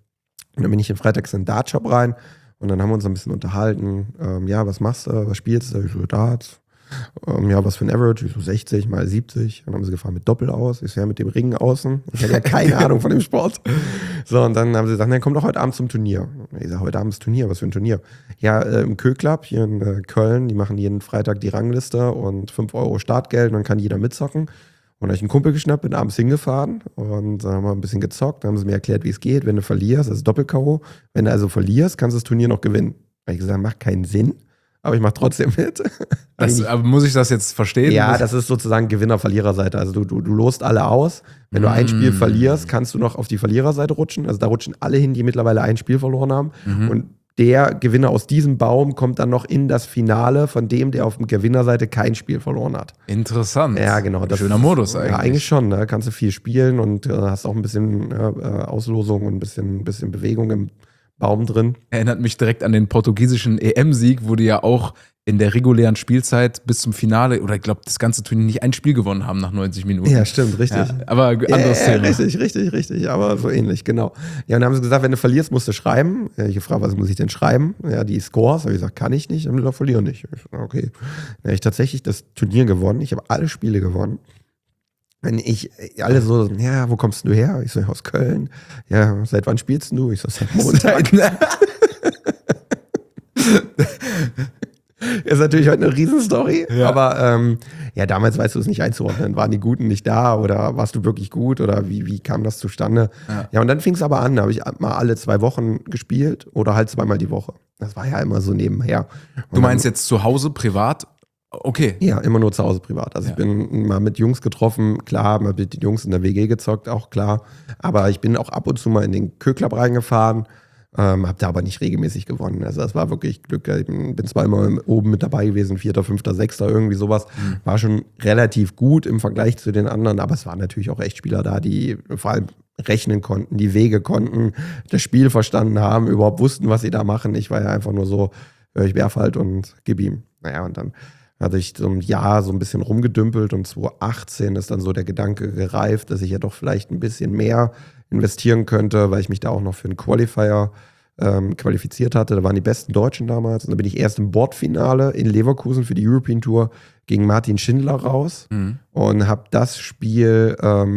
Und dann bin ich freitags in den Dartshop rein und dann haben wir uns ein bisschen unterhalten. Ja, was machst du, was spielst du? Ich so, Darts. Ja, was für ein Average? Ich so 60 mal 70. Dann haben sie gefragt, mit Doppel aus. Ich so, ja, mit dem Ring außen. Ich hatte ja keine Ahnung von dem Sport. So, und dann haben sie gesagt, dann komm doch heute Abend zum Turnier. Ich sage, heute Abend ist Turnier, was für ein Turnier? Ja, im Kö-Club hier in Köln, die machen jeden Freitag die Rangliste und 5 Euro Startgeld und dann kann jeder mitzocken. Und da habe ich einen Kumpel geschnappt, bin abends hingefahren und dann haben wir ein bisschen gezockt. Dann haben sie mir erklärt, wie es geht. Wenn du verlierst, das ist Doppel-K.O. Wenn du also verlierst, kannst du das Turnier noch gewinnen. Da habe ich gesagt, macht keinen Sinn. Aber ich mache trotzdem mit.
Aber muss ich das jetzt verstehen?
Ja, das ist sozusagen Gewinner-Verlierer-Seite. Also du lost alle aus. Wenn du ein Spiel verlierst, kannst du noch auf die Verliererseite rutschen. Also da rutschen alle hin, die mittlerweile ein Spiel verloren haben. Und der Gewinner aus diesem Baum kommt dann noch in das Finale von dem, der auf der Gewinnerseite kein Spiel verloren hat.
Interessant.
Ja, genau.
Schöner Modus eigentlich.
Ja, eigentlich schon. Da kannst du viel spielen und hast auch ein bisschen Auslosung und ein bisschen Bewegung im Baum drin.
Erinnert mich direkt an den portugiesischen EM-Sieg, wo die ja auch in der regulären Spielzeit bis zum Finale, oder ich glaube, das ganze Turnier nicht ein Spiel gewonnen haben nach 90 Minuten.
Ja, stimmt, richtig.
Ja, aber anderes Thema.
Richtig, aber so ähnlich, genau. Ja, und dann haben sie gesagt, wenn du verlierst, musst du schreiben. Ja, ich gefragt, was muss ich denn schreiben? Ja, die Scores. Habe ich gesagt, kann ich nicht. Dann gesagt, verliere nicht. Ich gesagt, okay. Dann habe ich tatsächlich das Turnier gewonnen. Ich habe alle Spiele gewonnen. Wenn alle so, ja, wo kommst du her? Ich so, aus Köln. Ja, seit wann spielst du? Ich so, seit Montag. Ist natürlich heute eine Riesenstory, aber ja, damals weißt du es nicht einzuordnen. Waren die Guten nicht da oder warst du wirklich gut oder wie kam das zustande? Ja, und dann fing es aber an, da habe ich mal alle 2 Wochen gespielt oder halt 2-mal die Woche. Das war ja immer so nebenher. Und
du meinst jetzt zu Hause, privat? Okay.
Ja, immer nur zu Hause privat. Also ich bin mal mit Jungs getroffen, klar, mal mit den Jungs in der WG gezockt, auch klar. Aber ich bin auch ab und zu mal in den Kö-Club reingefahren, habe da aber nicht regelmäßig gewonnen. Also das war wirklich Glück. Ich bin zwar immer oben mit dabei gewesen, 4., 5., 6., irgendwie sowas. War schon relativ gut im Vergleich zu den anderen, aber es waren natürlich auch echt Spieler da, die vor allem rechnen konnten, die Wege konnten, das Spiel verstanden haben, überhaupt wussten, was sie da machen. Ich war ja einfach nur so, ich werf halt und gib ihm. Naja, und dann hatte ich so ein Jahr so ein bisschen rumgedümpelt und 2018 ist dann so der Gedanke gereift, dass ich ja doch vielleicht ein bisschen mehr investieren könnte, weil ich mich da auch noch für einen Qualifier qualifiziert hatte. Da waren die besten Deutschen damals und dann bin ich erst im Bordfinale in Leverkusen für die European Tour gegen Martin Schindler raus und habe das Spiel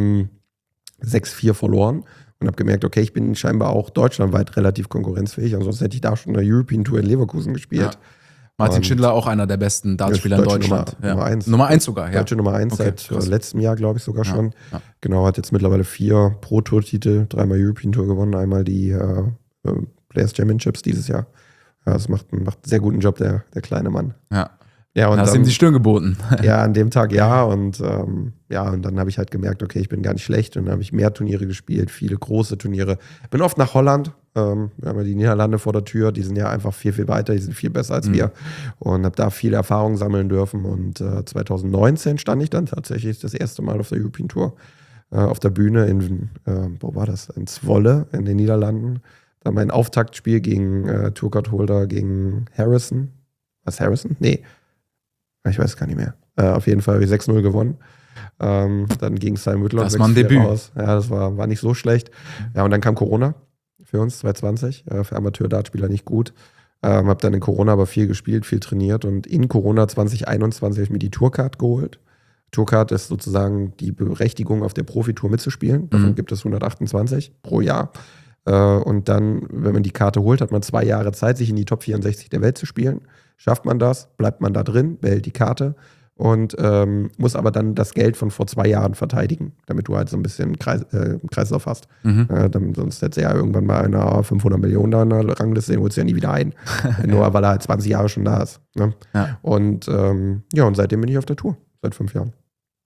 6-4 verloren und habe gemerkt, okay, ich bin scheinbar auch deutschlandweit relativ konkurrenzfähig, ansonsten hätte ich da schon eine European Tour in Leverkusen gespielt. Ja.
Martin Schindler, auch einer der besten Dartspieler in Deutschland. Nummer 1 sogar, ja.
Deutsche Nummer 1 seit letztem Jahr, glaube ich, sogar schon. Ja. Genau, hat jetzt mittlerweile 4 Pro-Tour-Titel, 3-mal European Tour gewonnen, einmal die Players Championships dieses Jahr. Ja, das macht einen sehr guten Job, der kleine Mann.
Ja, und hast ihm die Stirn geboten.
Ja, an dem Tag und dann habe ich halt gemerkt, okay, ich bin gar nicht schlecht und dann habe ich mehr Turniere gespielt, viele große Turniere. Bin oft nach Holland, wir haben ja die Niederlande vor der Tür, die sind ja einfach viel, viel weiter, die sind viel besser als wir und habe da viele Erfahrungen sammeln dürfen und 2019 stand ich dann tatsächlich das erste Mal auf der European Tour, auf der Bühne wo war das? In Zwolle in den Niederlanden. Da mein Auftaktspiel gegen Tourcard-Holder gegen Harrison. Was, Harrison? Nee. Ich weiß gar nicht mehr. Auf jeden Fall habe ich 6-0 gewonnen. Dann gegen Simon Whitlock.
Das war ein Debüt.
Raus. Ja, das war nicht so schlecht. Ja, und dann kam Corona für uns, 2020. Für Amateur-Dartspieler nicht gut. Habe dann in Corona aber viel gespielt, viel trainiert. Und in Corona 2021 habe ich mir die Tourcard geholt. Tourcard ist sozusagen die Berechtigung, auf der Profitour mitzuspielen. Davon gibt es 128 pro Jahr. Und dann, wenn man die Karte holt, hat man 2 Jahre Zeit, sich in die Top 64 der Welt zu spielen. Schafft man das, bleibt man da drin, behält die Karte und muss aber dann das Geld von vor 2 Jahren verteidigen, damit du halt so ein bisschen Kreislauf hast. Sonst hätte ja irgendwann mal einer 500 Millionen da in der Rangliste, den holst du ja nie wieder ein. Nur weil er halt 20 Jahre schon da ist. Ne? Ja. Und und seitdem bin ich auf der Tour, seit 5 Jahren.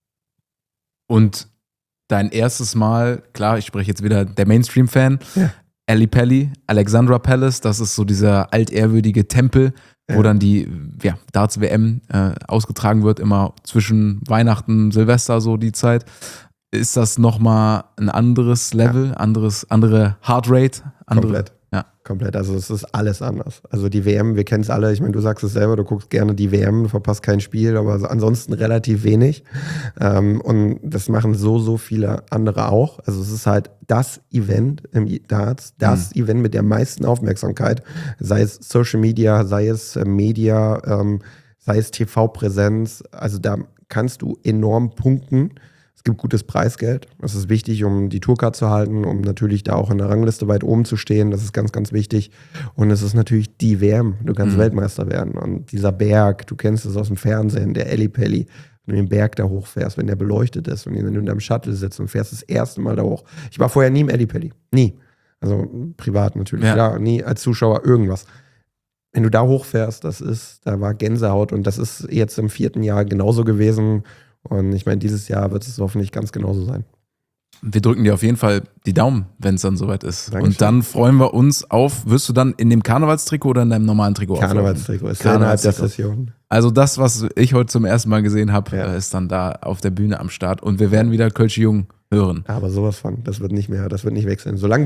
Und dein erstes Mal, klar, ich spreche jetzt wieder der Mainstream-Fan, Ali Pally, Alexandra Palace, das ist so dieser altehrwürdige Tempel, wo dann die Darts-WM ausgetragen wird, immer zwischen Weihnachten, Silvester, so die Zeit. Ist das nochmal ein anderes Level, andere Heartrate?
Komplett.
Ja.
Komplett. Also es ist alles anders. Also die WM, wir kennen es alle. Ich meine, du sagst es selber, du guckst gerne die WM, du verpasst kein Spiel, aber ansonsten relativ wenig. Und das machen so viele andere auch. Also es ist halt das Event im Darts, das Event mit der meisten Aufmerksamkeit. Sei es Social Media, sei es Media, sei es TV-Präsenz. Also da kannst du enorm punkten. Es gibt gutes Preisgeld. Das ist wichtig, um die Tourcard zu halten, um natürlich da auch in der Rangliste weit oben zu stehen. Das ist ganz, ganz wichtig. Und es ist natürlich die WM. Du kannst Weltmeister werden. Und dieser Berg, du kennst es aus dem Fernsehen, der Ellipelli, wenn du den Berg da hochfährst, wenn der beleuchtet ist und wenn du in deinem Shuttle sitzt und fährst das erste Mal da hoch. Ich war vorher nie im Ellipelli. Nie. Also privat natürlich. Ja, nie als Zuschauer irgendwas. Wenn du da hochfährst, da war Gänsehaut. Und das ist jetzt im 4. Jahr genauso gewesen. Und ich meine, dieses Jahr wird es hoffentlich ganz genauso sein.
Wir drücken dir auf jeden Fall die Daumen, wenn es dann soweit ist.
Dankeschön.
Und dann freuen wir uns auf, wirst du dann in dem Karnevalstrikot oder in deinem normalen Trikot
Karnevalstrikot ist innerhalb der Session.
Also das, was ich heute zum ersten Mal gesehen habe, ist dann da auf der Bühne am Start. Und wir werden wieder Kölsche Jung hören.
Aber sowas von, das wird nicht wechseln. Solange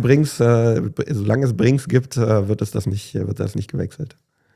es Brings gibt, wird das nicht gewechselt.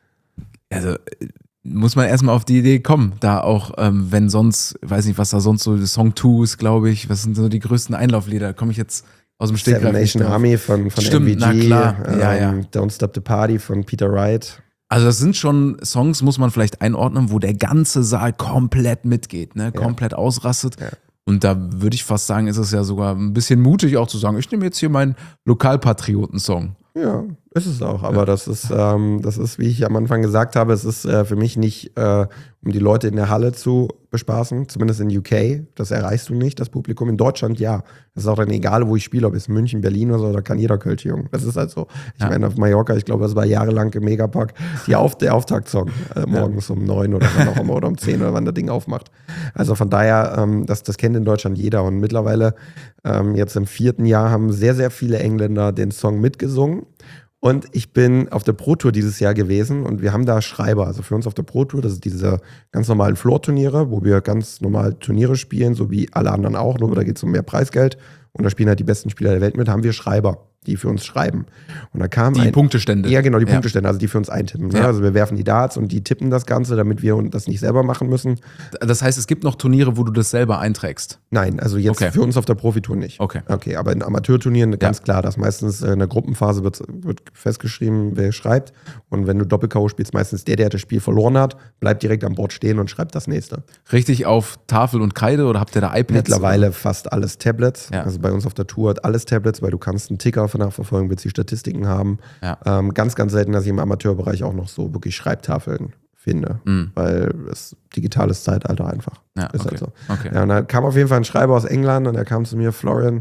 Also muss man erstmal auf die Idee kommen, da auch, wenn sonst, weiß nicht, was da sonst so, Song 2 ist, glaube ich, was sind so die größten Einlauflieder? Da komme ich jetzt aus dem Stegreif.
Seven Nation Army von
Stimmt,
MVG,
na klar.
Don't Stop the Party von Peter Wright.
Also das sind schon Songs, muss man vielleicht einordnen, wo der ganze Saal komplett mitgeht, ne? Komplett ausrastet. Ja. Und da würde ich fast sagen, ist es ja sogar ein bisschen mutig auch zu sagen, ich nehme jetzt hier meinen Lokalpatrioten-Song.
Ja, ist es auch. Aber das ist, wie ich am Anfang gesagt habe, es ist für mich nicht, um die Leute in der Halle zu bespaßen, zumindest in UK. Das erreichst du nicht, das Publikum. In Deutschland, ja. Das ist auch dann egal, wo ich spiele, ob es München, Berlin oder so, da kann jeder Kölsche Jung. Das ist halt so. Ich meine, auf Mallorca, ich glaube, das war jahrelang im Megapark, der Auftaktsong morgens um 9 oder wann auch immer oder um 10 oder wann das Ding aufmacht. Also von daher, das kennt in Deutschland jeder. Und mittlerweile, jetzt im 4. Jahr, haben sehr, sehr viele Engländer den Song mitgesungen. Und ich bin auf der Pro-Tour dieses Jahr gewesen und wir haben da Schreiber. Also für uns auf der Pro-Tour, das sind diese ganz normalen Floor-Turniere, wo wir ganz normal Turniere spielen, so wie alle anderen auch, nur da geht es um mehr Preisgeld. Und da spielen halt die besten Spieler der Welt mit, haben wir Schreiber, die für uns schreiben. Und da kam
die Punktestände.
Ja, genau, die Punktestände, also die für uns eintippen. Ja. Also wir werfen die Darts und die tippen das Ganze, damit wir das nicht selber machen müssen.
Das heißt, es gibt noch Turniere, wo du das selber einträgst?
Nein, also jetzt für uns auf der Profitour nicht. Okay, aber in Amateurturnieren ganz klar, dass meistens in der Gruppenphase wird festgeschrieben, wer schreibt. Und wenn du Doppel-K.O. spielst, meistens der das Spiel verloren hat, bleibt direkt am Board stehen und schreibt das nächste.
Richtig auf Tafel und Kreide oder habt ihr da iPads?
Mittlerweile fast alles Tablets. Ja. Also bei uns auf der Tour hat alles Tablets, weil du kannst einen Ticker nachverfolgen, willst die Statistiken haben. Ja. Ganz, ganz selten, dass ich im Amateurbereich auch noch so wirklich Schreibtafeln finde, weil es digitales Zeitalter einfach ist halt so. Okay. Ja, und dann kam auf jeden Fall ein Schreiber aus England und er kam zu mir, Florian,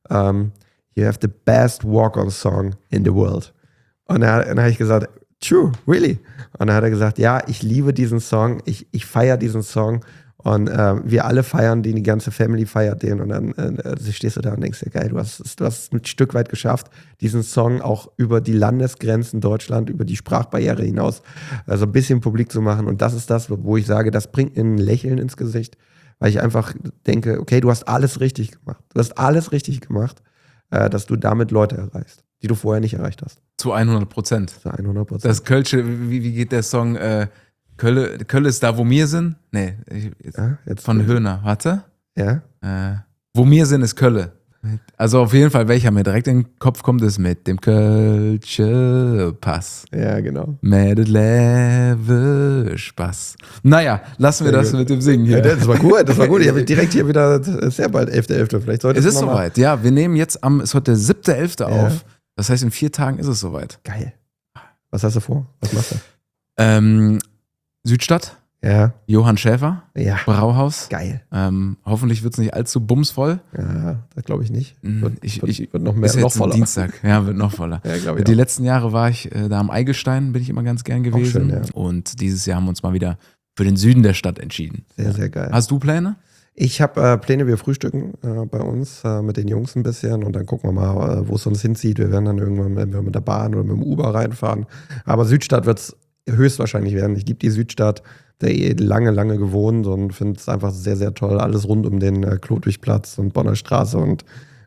you have the best walk-on song in the world. Und dann habe ich gesagt, true, really? Und dann hat er gesagt, ja, ich liebe diesen Song, ich feiere diesen Song. Und wir alle feiern den, die ganze Family feiert den. Und dann stehst du da und denkst dir, geil, du hast es ein Stück weit geschafft, diesen Song auch über die Landesgrenzen Deutschland, über die Sprachbarriere hinaus, also ein bisschen publik zu machen. Und das ist das, wo ich sage, das bringt ein Lächeln ins Gesicht, weil ich einfach denke, okay, du hast alles richtig gemacht. Du hast alles richtig gemacht, dass du damit Leute erreichst, die du vorher nicht erreicht hast.
Zu 100%.
Zu 100%.
Das Kölsche, wie geht der Song? Kölle ist da, wo wir sind? Nee, von Höhner. Warte.
Ja.
Wo wir sind, ist Kölle. Also auf jeden Fall, welcher mir direkt in den Kopf kommt, ist mit dem Kölsche Pass.
Ja, genau.
Mit Level Spaß. Naja, lassen wir das mit dem Singen hier.
Ja, das war gut. Ich habe direkt hier wieder, sehr bald 11.11. Vielleicht sollte
es ist soweit, ja. Wir nehmen jetzt ist heute der 7.11. auf. Das heißt, in 4 Tagen ist es soweit.
Geil. Was hast du vor? Was machst du?
Südstadt.
Ja.
Johann Schäfer.
Ja.
Brauhaus.
Geil.
Hoffentlich wird es nicht allzu bumsvoll.
Ja, das glaube ich nicht.
Wird
noch mehr,
ist jetzt
noch voller.
Dienstag. Ja, wird noch voller.
Ja, glaube ich
Die
auch.
letzten Jahre war ich da am Eigelstein, bin ich immer ganz gern gewesen.
Auch schön, ja.
Und dieses Jahr haben wir uns mal wieder für den Süden der Stadt entschieden.
Sehr, sehr geil.
Hast du Pläne?
Ich habe Pläne, wir frühstücken bei uns mit den Jungs ein bisschen und dann gucken wir mal, wo es uns hinzieht. Wir werden dann irgendwann, wenn wir mit der Bahn oder mit dem Uber reinfahren. Aber Südstadt wird es höchstwahrscheinlich werden. Ich liebe die Südstadt, da lange gewohnt und finde es einfach sehr, sehr toll. Alles rund um den Klodwigplatz und Bonner Straße und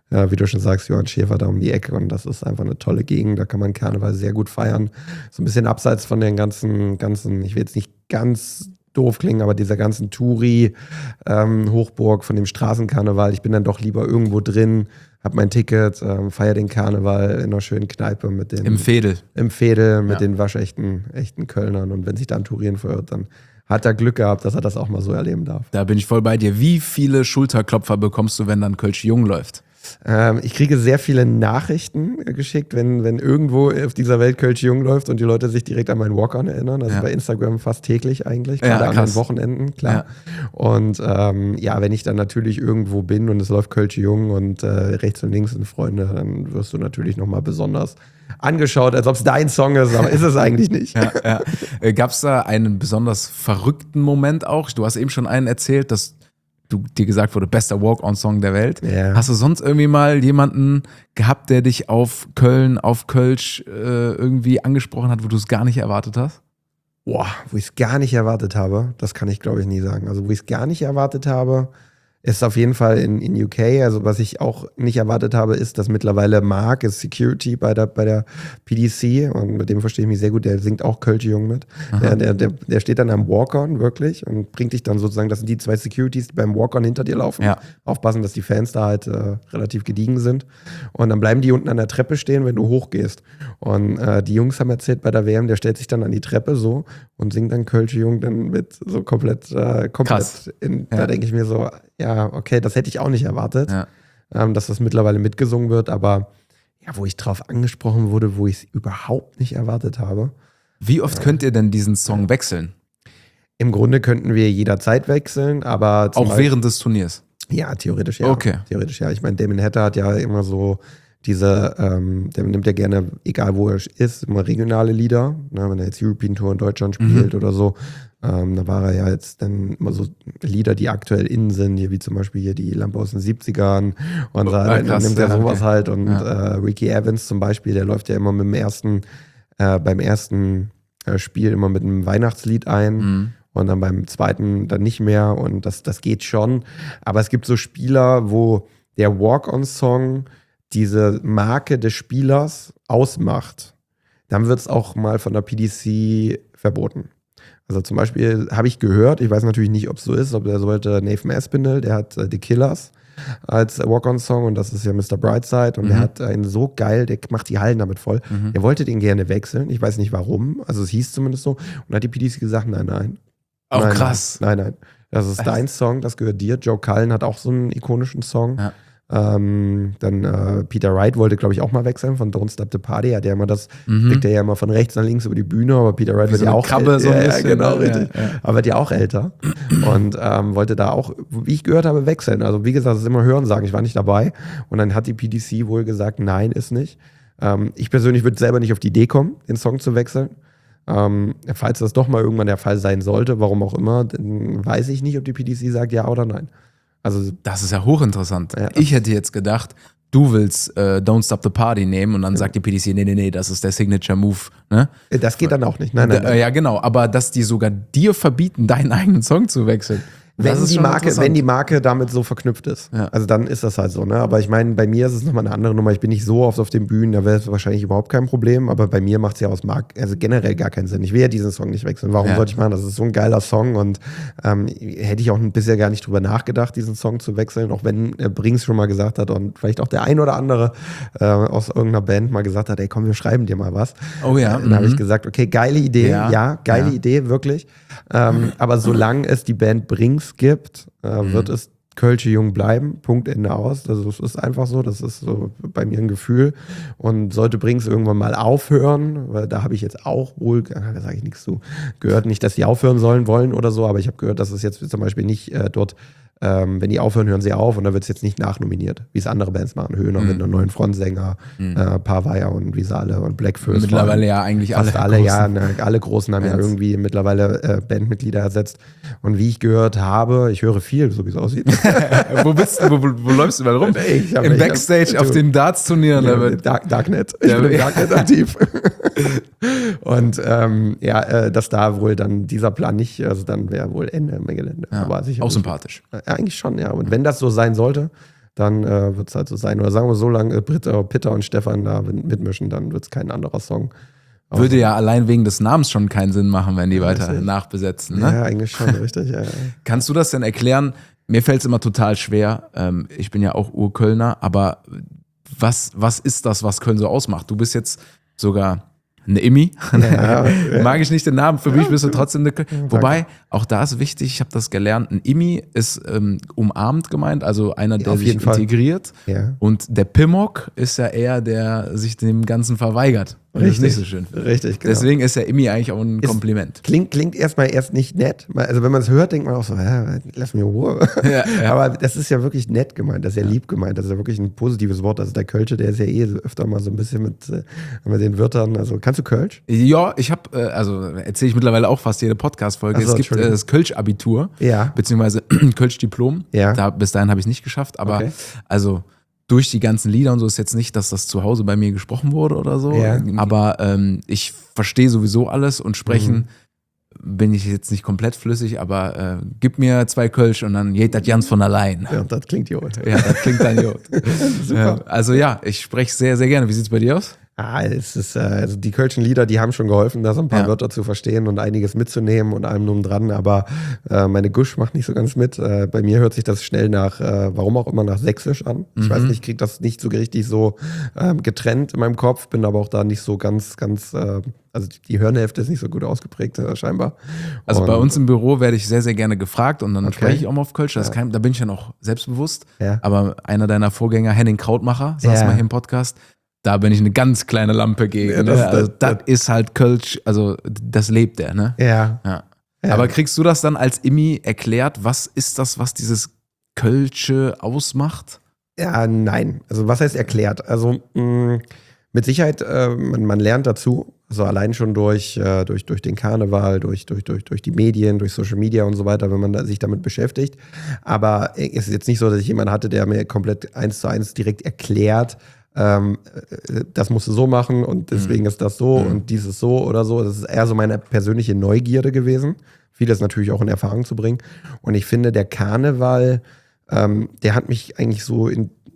wie du schon sagst, Johann Schäfer da um die Ecke und das ist einfach eine tolle Gegend, da kann man Karneval sehr gut feiern. So ein bisschen abseits von den ganzen, ich will jetzt nicht ganz doof klingen, aber dieser ganzen Touri-Hochburg von dem Straßenkarneval. Ich bin dann doch lieber irgendwo drin, hab mein Ticket, feier den Karneval in einer schönen Kneipe mit den...
Im Veedel.
Im Veedel mit den waschechten Kölnern und wenn sich da ein Tourieren verirrt, dann hat er Glück gehabt, dass er das auch mal so erleben darf.
Da bin ich voll bei dir. Wie viele Schulterklopfer bekommst du, wenn dann Kölsch Jung läuft?
Ich kriege sehr viele Nachrichten geschickt, wenn irgendwo auf dieser Welt Kölsch Jung läuft und die Leute sich direkt an meinen Walk-On erinnern. Also bei Instagram fast täglich eigentlich, gerade an den Wochenenden, klar. Ja. Und wenn ich dann natürlich irgendwo bin und es läuft Kölsch Jung und rechts und links sind Freunde, dann wirst du natürlich nochmal besonders angeschaut, als ob es dein Song ist, aber ist es eigentlich nicht.
Gab es da einen besonders verrückten Moment auch? Du hast eben schon einen erzählt, dass dir gesagt wurde, bester Walk-On-Song der Welt.
Ja.
Hast du sonst irgendwie mal jemanden gehabt, der dich auf Kölsch irgendwie angesprochen hat, wo du es gar nicht erwartet hast?
Boah, wo ich es gar nicht erwartet habe, das kann ich glaube ich nie sagen. Also wo ich es gar nicht erwartet habe, ist auf jeden Fall in UK. Also was ich auch nicht erwartet habe, ist, dass mittlerweile Mark ist Security bei der PDC und mit dem verstehe ich mich sehr gut. Der singt auch Kölsch Jung mit. Der steht dann am Walk-On wirklich und bringt dich dann sozusagen, das sind die zwei Securities, die beim Walk-On hinter dir laufen. Ja. Aufpassen, dass die Fans da halt relativ gediegen sind. Und dann bleiben die unten an der Treppe stehen, wenn du hochgehst. Und die Jungs haben erzählt bei der WM, der stellt sich dann an die Treppe so und singt dann Kölsch Jung dann mit so komplett.
Krass.
Da denke ich mir so, ja, okay, das hätte ich auch nicht erwartet, dass das mittlerweile mitgesungen wird, aber ja, wo ich drauf angesprochen wurde, wo ich es überhaupt nicht erwartet habe.
Wie oft könnt ihr denn diesen Song wechseln?
Im Grunde könnten wir jederzeit wechseln, aber
auch während des Turniers?
Ja, theoretisch ja.
Okay.
Theoretisch ja. Ich meine, Damon Hatter hat ja immer so der nimmt ja gerne, egal wo er ist, immer regionale Lieder, ne, wenn er jetzt European Tour in Deutschland spielt oder so. Da war er ja jetzt dann immer so Lieder, die aktuell in sind, hier wie zum Beispiel hier die Lampe aus den 70ern und dann nimmt er sowas halt und Ricky Evans zum Beispiel, der läuft ja immer mit dem beim ersten Spiel immer mit einem Weihnachtslied ein und dann beim zweiten dann nicht mehr und das geht schon, aber es gibt so Spieler, wo der Walk-On-Song diese Marke des Spielers ausmacht, dann wird es auch mal von der PDC verboten. Also zum Beispiel habe ich gehört, ich weiß natürlich nicht, ob es so ist, ob der sollte Nathan Aspinall, der hat The Killers als Walk-On-Song und das ist ja Mr. Brightside und der hat einen so geil, der macht die Hallen damit voll. Der wollte den gerne wechseln, ich weiß nicht warum, also es hieß zumindest so und hat die PDC gesagt, nein.
Auch
nein,
krass.
Nein. Das ist dein Song, das gehört dir. Joe Cullen hat auch so einen ikonischen Song. Ja. Dann Peter Wright wollte, glaube ich, auch mal wechseln von Don't Stop the Party. Hat ja immer blickt er ja immer von rechts nach links über die Bühne, aber Peter Wright wird ja auch
Krabbe so ein bisschen.
Genau, richtig. Ja. Aber wird ja auch älter und wollte da auch, wie ich gehört habe, wechseln. Also wie gesagt, das ist immer Hörensagen, ich war nicht dabei. Und dann hat die PDC wohl gesagt, nein, ist nicht. Ich persönlich würde selber nicht auf die Idee kommen, den Song zu wechseln. Falls das doch mal irgendwann der Fall sein sollte, warum auch immer, dann weiß ich nicht, ob die PDC sagt ja oder nein. Also,
das ist ja hochinteressant.
Ja.
Ich hätte jetzt gedacht, du willst Don't Stop the Party nehmen und dann sagt die PDC, nee, das ist der Signature-Move. Ne?
Das geht dann auch nicht. Nein.
Ja, genau. Aber dass die sogar dir verbieten, deinen eigenen Song zu wechseln.
Wenn die Marke damit so verknüpft ist. Ja. Also dann ist das halt so. Ne? Aber ich meine, bei mir ist es nochmal eine andere Nummer. Ich bin nicht so oft auf den Bühnen, da wäre es wahrscheinlich überhaupt kein Problem. Aber bei mir macht es ja aus also generell gar keinen Sinn. Ich will ja diesen Song nicht wechseln. Warum sollte ich machen? Das ist so ein geiler Song und hätte ich auch bisher gar nicht drüber nachgedacht, diesen Song zu wechseln. Auch wenn Brings schon mal gesagt hat und vielleicht auch der ein oder andere aus irgendeiner Band mal gesagt hat, ey komm, wir schreiben dir mal was.
Oh ja.
Dann habe ich gesagt, okay, geile Idee. Ja, geile Idee, wirklich. Aber solange es die Band Brings gibt, wird es Kölsche Jung bleiben, Punkt, Ende aus. Also es ist einfach so, das ist so bei mir ein Gefühl. Und sollte Brings irgendwann mal aufhören, weil da habe ich jetzt auch wohl, da sage ich nichts zu, gehört nicht, dass die aufhören wollen oder so, aber ich habe gehört, dass es jetzt zum Beispiel nicht dort, wenn die aufhören, hören sie auf und dann wird es jetzt nicht nachnominiert, wie es andere Bands machen, Höhner mit einem neuen Frontsänger, Pavaya und wie sie alle und Black First.
Mittlerweile ja eigentlich
alle alle Großen haben ja irgendwie mittlerweile Bandmitglieder ersetzt. Und wie ich gehört habe, ich höre viel, so wie es aussieht.
Wo läufst du mal rum? Im Backstage auf den Darts-Turnieren.
Darknet. Ich bin im Darknet aktiv. Und dass da wohl dann dieser Plan nicht, also dann wäre wohl Ende im Gelände.
Ja,
aber
auch sympathisch.
Eigentlich schon, ja. Und wenn das so sein sollte, dann wird es halt so sein. Oder sagen wir so lange Peter und Stefan da mitmischen, dann wird es kein anderer Song.
Würde ja allein wegen des Namens schon keinen Sinn machen, wenn die weiter
richtig.
Nachbesetzen. Ne?
Ja, eigentlich schon, richtig. Ja.
Kannst du das denn erklären? Mir fällt es immer total schwer. Ich bin ja auch Urkölner, aber was ist das, was Köln so ausmacht? Du bist jetzt sogar eine Immi.
Ja.
Mag ich nicht den Namen, für mich bist du trotzdem eine Köln. Wobei, auch da ist wichtig, ich habe das gelernt, ein Immi ist umarmt gemeint, also einer, der
auf
sich
jeden Fall.
integriert.
Ja.
Und der Pimmock ist ja eher, der sich dem Ganzen verweigert. Und das nicht so schön findet.
Richtig, genau.
Deswegen ist der Immi eigentlich auch ein Kompliment.
Klingt erstmal nicht nett. Also wenn man es hört, denkt man auch so, lass mir Ruhe.
Ja.
Aber das ist ja wirklich nett gemeint, das ist ja lieb gemeint, das ist ja wirklich ein positives Wort. Also der Kölsche, der ist ja öfter mal so ein bisschen mit den Wörtern. Also kannst du Kölsch?
Ja, ich habe, also erzähle ich mittlerweile auch fast jede Podcast-Folge.
Ach so,
es gibt das Kölsch-Abitur,
Ja.
beziehungsweise Kölsch-Diplom.
Ja.
Bis dahin habe ich es nicht geschafft, aber
Okay.
also durch die ganzen Lieder und so ist jetzt nicht, dass das zu Hause bei mir gesprochen wurde oder so.
Ja.
Aber ich verstehe sowieso alles und sprechen bin ich jetzt nicht komplett flüssig, aber gib mir 2 Kölsch und dann geht das ganz von allein.
Ja, das klingt gut.
Ja, das klingt dann gut.
Super.
Also ja, ich spreche sehr, sehr gerne. Wie sieht es bei dir aus?
Es ist, also die Kölschen Lieder, die haben schon geholfen, da so ein paar
Ja.
Wörter zu verstehen und einiges mitzunehmen und allem drum dran, aber meine Gusch macht nicht so ganz mit. Bei mir hört sich das schnell nach, warum auch immer, nach Sächsisch an. Ich weiß nicht, kriege das nicht so richtig so getrennt in meinem Kopf, bin aber auch da nicht so ganz, also die Hörnerhälfte ist nicht so gut ausgeprägt, scheinbar.
Also
Und-
bei uns im Büro werde ich sehr, sehr gerne gefragt und dann
Okay.
spreche ich auch mal auf Kölsch. Da bin ich ja noch selbstbewusst.
Ja.
Aber einer deiner Vorgänger, Henning Krautmacher, saß
Ja.
mal hier im Podcast, da bin ich eine ganz kleine Lampe gegen.
Ja,
Das
das-
ist halt Kölsch, also das lebt der, ne?
Ja.
Ja.
Ja.
Aber kriegst du das dann als Immi erklärt? Was ist das, was dieses Kölsche ausmacht?
Ja, nein. Also was heißt erklärt? Also mit Sicherheit, man lernt dazu. Also allein schon durch den Karneval, durch die Medien, durch Social Media und so weiter, wenn man sich damit beschäftigt. Aber es ist jetzt nicht so, dass ich jemanden hatte, der mir komplett 1:1 direkt erklärt, das musst du so machen und deswegen ist das so und dies ist so oder so. Das ist eher so meine persönliche Neugierde gewesen. Vieles natürlich auch in Erfahrung zu bringen. Und ich finde, der Karneval, der hat mich eigentlich so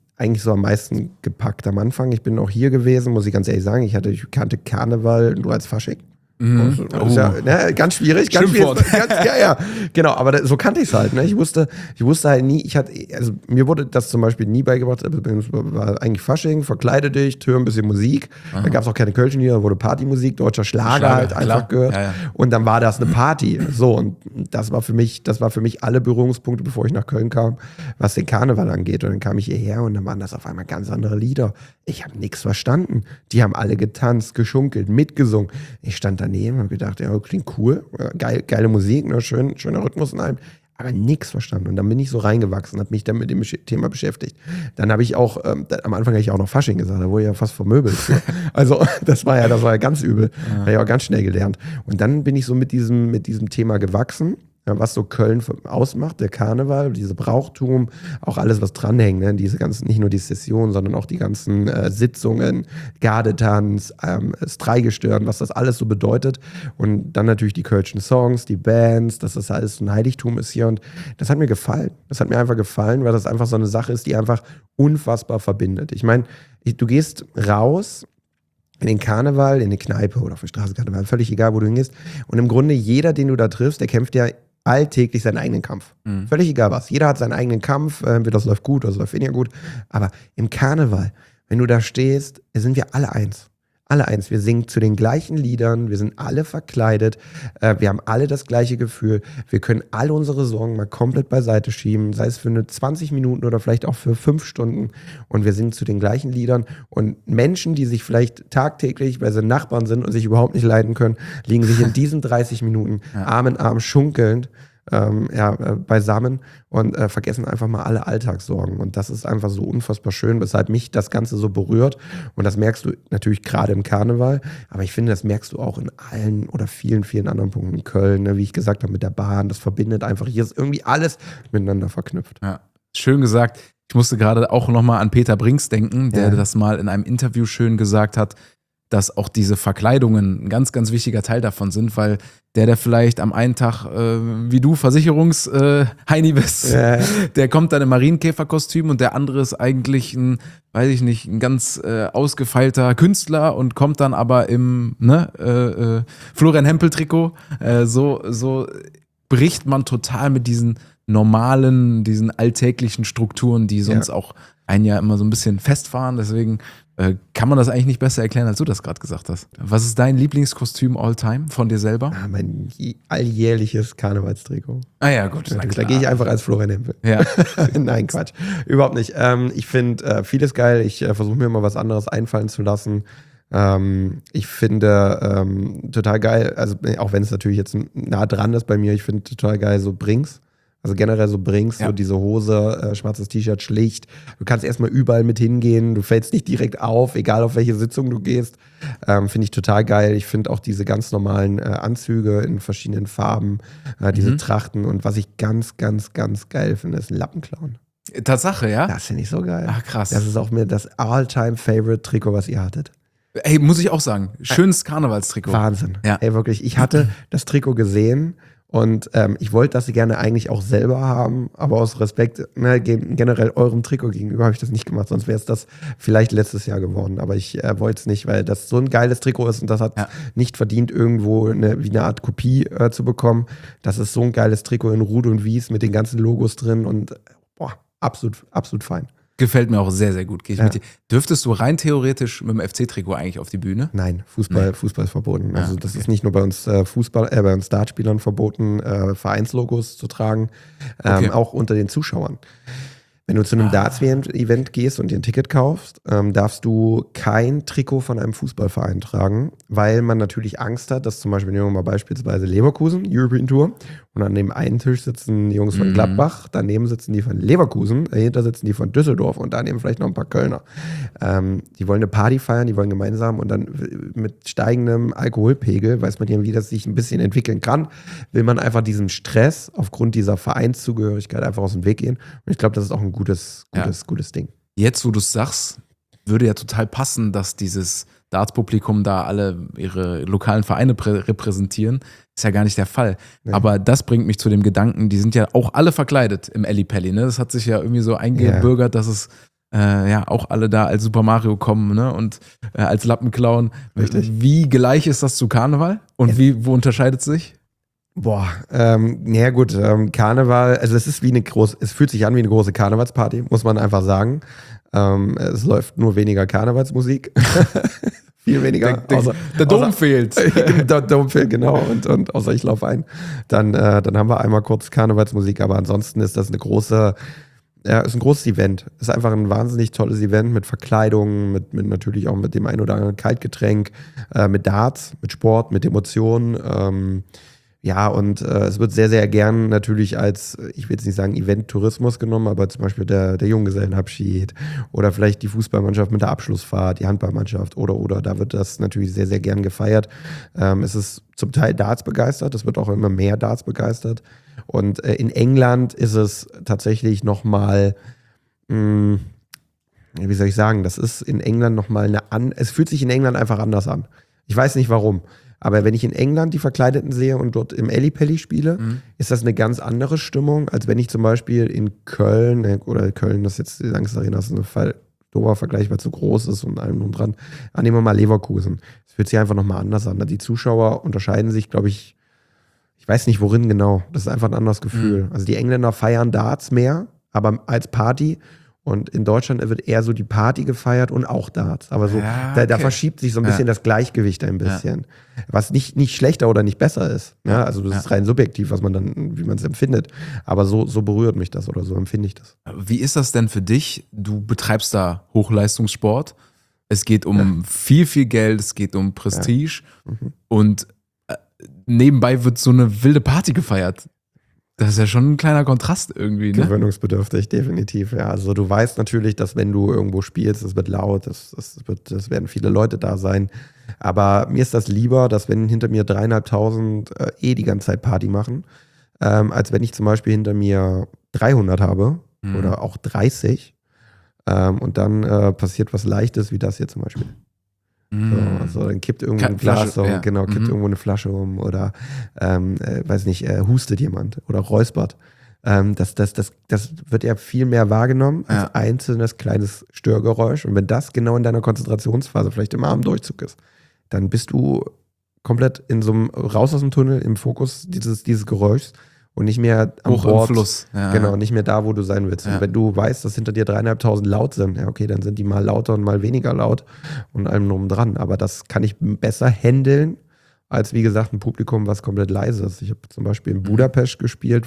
am meisten gepackt am Anfang. Ich bin auch hier gewesen, muss ich ganz ehrlich sagen. Ich kannte Karneval nur als Fasching. Also, das ist ja, ne, ganz schwierig. Ganz
Schimpfwort.
schwierig, ja, genau. Aber so kannte ich es halt. Ne? Ich wusste halt nie, also mir wurde das zum Beispiel nie beigebracht. War eigentlich Fasching, verkleide dich, hör ein bisschen Musik. Da gab es auch keine Kölschen Lieder, da wurde Partymusik, deutscher Schlager halt einfach
klar.
gehört.
Ja.
Und dann war das eine Party. So, und das war für mich alle Berührungspunkte, bevor ich nach Köln kam, was den Karneval angeht. Und dann kam ich hierher und dann waren das auf einmal ganz andere Lieder. Ich habe nichts verstanden. Die haben alle getanzt, geschunkelt, mitgesungen. Ich stand daneben und habe gedacht, ja, klingt cool, geile Musik, ne, schöner Rhythmus und allem. Aber nichts verstanden. Und dann bin ich so reingewachsen, habe mich dann mit dem Thema beschäftigt. Dann habe ich auch, am Anfang habe ich auch noch Fasching gesagt, da wurde ich ja fast vermöbelt. Also das war ja ganz übel. Habe ich auch ganz schnell gelernt. Und dann bin ich so mit diesem Thema gewachsen. Ja, was so Köln ausmacht, der Karneval, diese Brauchtum, auch alles, was dranhängt, ne? Diese ganzen, nicht nur die Session, sondern auch die ganzen Sitzungen, Gardetanz, das Dreigestirn, was das alles so bedeutet. Und dann natürlich die Kölschen Songs, die Bands, dass das alles so ein Heiligtum ist hier. Und das hat mir gefallen. Das hat mir einfach gefallen, weil das einfach so eine Sache ist, die einfach unfassbar verbindet. Ich meine, du gehst raus in den Karneval, in eine Kneipe oder auf den Straßenkarneval, völlig egal, wo du hingehst. Und im Grunde jeder, den du da triffst, der kämpft ja alltäglich seinen eigenen Kampf. Völlig egal was. Jeder hat seinen eigenen Kampf, entweder das läuft gut oder das läuft weniger gut. Aber im Karneval, wenn du da stehst, sind wir alle eins. Alle eins. Wir singen zu den gleichen Liedern, wir sind alle verkleidet, wir haben alle das gleiche Gefühl. Wir können alle unsere Sorgen mal komplett beiseite schieben, sei es für eine 20 Minuten oder vielleicht auch für 5 Stunden. Und wir singen zu den gleichen Liedern. Und Menschen, die sich vielleicht tagtäglich, weil sie Nachbarn sind und sich überhaupt nicht leiden können, liegen sich in diesen 30 Minuten Arm in Arm schunkelnd beisammen und vergessen einfach mal alle Alltagssorgen. Und das ist einfach so unfassbar schön, weshalb mich das Ganze so berührt. Und das merkst du natürlich gerade im Karneval, aber ich finde, das merkst du auch in allen oder vielen, vielen anderen Punkten in Köln, ne? Wie ich gesagt habe, mit der Bahn. Das verbindet einfach, hier ist irgendwie alles miteinander verknüpft.
Ja, schön gesagt. Ich musste gerade auch nochmal an Peter Brinks denken, der das mal in einem Interview schön gesagt hat, dass auch diese Verkleidungen ein ganz, ganz wichtiger Teil davon sind, weil der vielleicht am einen Tag, wie du, Versicherungsheini bist, der kommt dann im Marienkäferkostüm und der andere ist eigentlich ein, weiß ich nicht, ein ganz ausgefeilter Künstler und kommt dann aber im Florian Hempel-Trikot. So bricht man total mit diesen normalen, diesen alltäglichen Strukturen, die sonst auch ein Jahr immer so ein bisschen festfahren. Deswegen kann man das eigentlich nicht besser erklären, als du das gerade gesagt hast. Was ist dein Lieblingskostüm all time von dir selber?
Mein alljährliches Karnevalstrikot.
Ah ja, gut.
Da gehe ich einfach als Florian Hempel.
Ja.
Nein, Quatsch. Überhaupt nicht. Ich finde vieles geil. Ich versuche mir immer was anderes einfallen zu lassen. Ich finde total geil, also auch wenn es natürlich jetzt nah dran ist bei mir, ich finde total geil so Brings. Also generell so Brings, so diese Hose, schwarzes T-Shirt, schlicht. Du kannst erstmal überall mit hingehen, du fällst nicht direkt auf, egal auf welche Sitzung du gehst. Finde ich total geil. Ich finde auch diese ganz normalen Anzüge in verschiedenen Farben, diese Trachten. Und was ich ganz, ganz, ganz geil finde, ist ein Lappenclown.
Tatsache, ja?
Das finde ich so geil.
Ach, krass.
Das ist auch mir das All-Time-Favorite-Trikot, was ihr hattet.
Ey, muss ich auch sagen, schönes Karnevalstrikot.
Wahnsinn.
Ja.
Ey, wirklich. Ich hatte das Trikot gesehen und ich wollte das gerne eigentlich auch selber haben, aber aus Respekt generell eurem Trikot gegenüber habe ich das nicht gemacht, sonst wäre es das vielleicht letztes Jahr geworden. Aber ich wollte es nicht, weil das so ein geiles Trikot ist und das hat nicht verdient, irgendwo wie eine Art Kopie zu bekommen. Das ist so ein geiles Trikot in Rud und Wies mit den ganzen Logos drin und absolut, absolut fein.
Gefällt mir auch sehr, sehr gut. Gehe ich mit dir. Dürftest du rein theoretisch mit dem FC-Trikot eigentlich auf die Bühne?
Nein, Fußball ist verboten. Also das ist nicht nur bei uns bei uns Dartspielern verboten, Vereinslogos zu tragen, auch unter den Zuschauern. Wenn du zu einem Darts-Event gehst und dir ein Ticket kaufst, darfst du kein Trikot von einem Fußballverein tragen, weil man natürlich Angst hat, dass zum Beispiel, nehmen wir mal beispielsweise Leverkusen, European Tour, und an dem einen Tisch sitzen die Jungs von Gladbach, daneben sitzen die von Leverkusen, dahinter sitzen die von Düsseldorf und daneben vielleicht noch ein paar Kölner. Die wollen eine Party feiern, die wollen gemeinsam und dann mit steigendem Alkoholpegel, weiß man ja, wie das sich ein bisschen entwickeln kann, will man einfach diesem Stress aufgrund dieser Vereinszugehörigkeit einfach aus dem Weg gehen. Und ich glaube, das ist auch ein gutes Ding.
Jetzt, wo du es sagst, würde ja total passen, dass dieses Darts-Publikum da alle ihre lokalen Vereine repräsentieren. Ist ja gar nicht der Fall. Nee. Aber das bringt mich zu dem Gedanken, die sind ja auch alle verkleidet im Ellipelli. Ne? Das hat sich ja irgendwie so eingebürgert, dass es auch alle da als Super Mario kommen, ne? Und als Lappenclown.
Richtig.
Wie gleich ist das zu Karneval? Und wo unterscheidet es sich?
Karneval, also es fühlt sich an wie eine große Karnevalsparty, muss man einfach sagen. Es läuft nur weniger Karnevalsmusik. Viel weniger.
Der Dom fehlt.
Der Dom fehlt, genau. Und außer ich laufe ein. Dann haben wir einmal kurz Karnevalsmusik, aber ansonsten ist das ist ein großes Event. Ist einfach ein wahnsinnig tolles Event mit Verkleidungen, mit natürlich auch mit dem ein oder anderen Kaltgetränk, mit Darts, mit Sport, mit Emotionen. Es wird sehr, sehr gern natürlich als, ich will jetzt nicht sagen Event-Tourismus genommen, aber zum Beispiel der Junggesellenabschied oder vielleicht die Fußballmannschaft mit der Abschlussfahrt, die Handballmannschaft oder, da wird das natürlich sehr, sehr gern gefeiert. Es ist zum Teil Darts begeistert, es wird auch immer mehr Darts begeistert und in England ist es tatsächlich nochmal, wie soll ich sagen, das ist in England nochmal es fühlt sich in England einfach anders an. Ich weiß nicht warum. Aber wenn ich in England die Verkleideten sehe und dort im Ellipelli spiele, ist das eine ganz andere Stimmung, als wenn ich zum Beispiel in Köln, oder Köln, das ist jetzt die Angst Arena, das ist ein doofer Vergleich, weil es so groß ist und allem drum dran. Nehmen wir mal Leverkusen. Es fühlt sich einfach nochmal anders an. Die Zuschauer unterscheiden sich, glaube ich weiß nicht worin genau. Das ist einfach ein anderes Gefühl. Also die Engländer feiern Darts mehr, aber als Party. Und in Deutschland wird eher so die Party gefeiert und auch Darts. Aber so, da verschiebt sich so ein bisschen das Gleichgewicht ein bisschen. Was nicht schlechter oder nicht besser ist. Ja, also das ist rein subjektiv, wie man es empfindet. Aber so berührt mich das oder so empfinde ich das.
Wie ist das denn für dich? Du betreibst da Hochleistungssport. Es geht um viel, viel Geld, es geht um Prestige. Und nebenbei wird so eine wilde Party gefeiert. Das ist ja schon ein kleiner Kontrast irgendwie, ne?
Gewöhnungsbedürftig, definitiv, ja. Also du weißt natürlich, dass wenn du irgendwo spielst, es wird laut, es werden viele Leute da sein. Aber mir ist das lieber, dass wenn hinter mir 3.500 die ganze Zeit Party machen, als wenn ich zum Beispiel hinter mir 300 habe oder auch 30 und dann passiert was Leichtes wie das hier zum Beispiel. So, dann kippt irgendwo ein Glas um, kippt irgendwo eine Flasche um oder weiß nicht, hustet jemand oder räuspert. Das wird ja viel mehr wahrgenommen als einzelnes kleines Störgeräusch. Und wenn das genau in deiner Konzentrationsphase vielleicht im Abenddurchzug ist, dann bist du komplett in so einem, raus aus dem Tunnel, im Fokus dieses Geräuschs und nicht mehr am Bord.
Im Fluss. Ja.
Genau, nicht mehr da, wo du sein willst. Und wenn du weißt, dass hinter dir 3.500 laut sind, ja okay, dann sind die mal lauter und mal weniger laut und allem drum dran. Aber das kann ich besser handeln, als wie gesagt ein Publikum, was komplett leise ist. Ich habe zum Beispiel in Budapest gespielt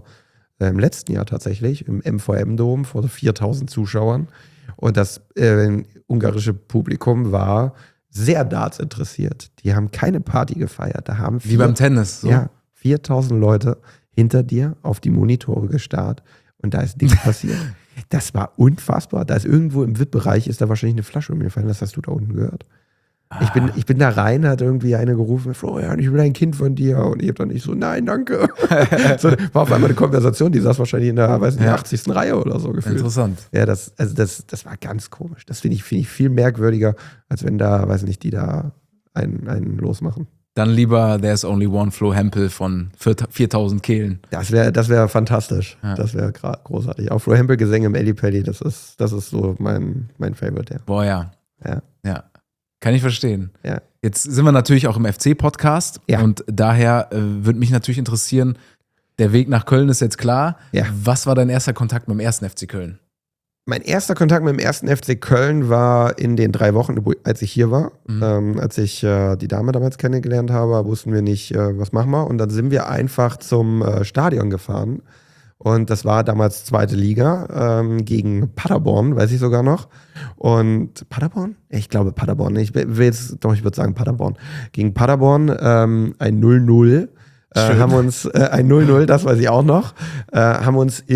im letzten Jahr tatsächlich, im MVM-Dom vor 4.000 Zuschauern. Und das ungarische Publikum war sehr Darts interessiert. Die haben keine Party gefeiert. Da haben
wie beim Tennis. So.
Ja, 4.000 Leute hinter dir auf die Monitore gestarrt und da ist nichts passiert. Das war unfassbar. Da ist irgendwo im VIP-Bereich ist da wahrscheinlich eine Flasche umgefallen. Das hast du da unten gehört. Ich bin da rein, hat irgendwie eine gerufen, Florian, ich will ein Kind von dir. Und ich habe dann nicht so, nein, danke. So, war auf einmal eine Konversation, die saß wahrscheinlich in der 80. Reihe oder so gefühlt.
Interessant.
Ja, das war ganz komisch. Das finde ich viel merkwürdiger, als wenn da, weiß nicht, die da einen losmachen.
Dann lieber There's Only One Flo Hempel von 4.000 Kehlen.
Das wär fantastisch. Ja. Das wäre großartig. Auch Flo Hempel Gesänge im Ellipelli, das ist so mein Favorite. Ja.
Boah, ja. Kann ich verstehen.
Ja.
Jetzt sind wir natürlich auch im FC-Podcast und daher würde mich natürlich interessieren, der Weg nach Köln ist jetzt klar.
Ja.
Was war dein erster Kontakt mit dem 1. FC Köln?
Mein erster Kontakt mit dem 1. FC Köln war in den 3 Wochen, als ich hier war. Als ich die Dame damals kennengelernt habe, wussten wir nicht, was machen wir. Und dann sind wir einfach zum Stadion gefahren. Und das war damals 2. Liga gegen Paderborn, weiß ich sogar noch. Und Paderborn? Ich glaube Paderborn. Ich würde sagen Paderborn. Gegen Paderborn ein 0-0. Haben uns ein 0-0, das weiß ich auch noch, haben uns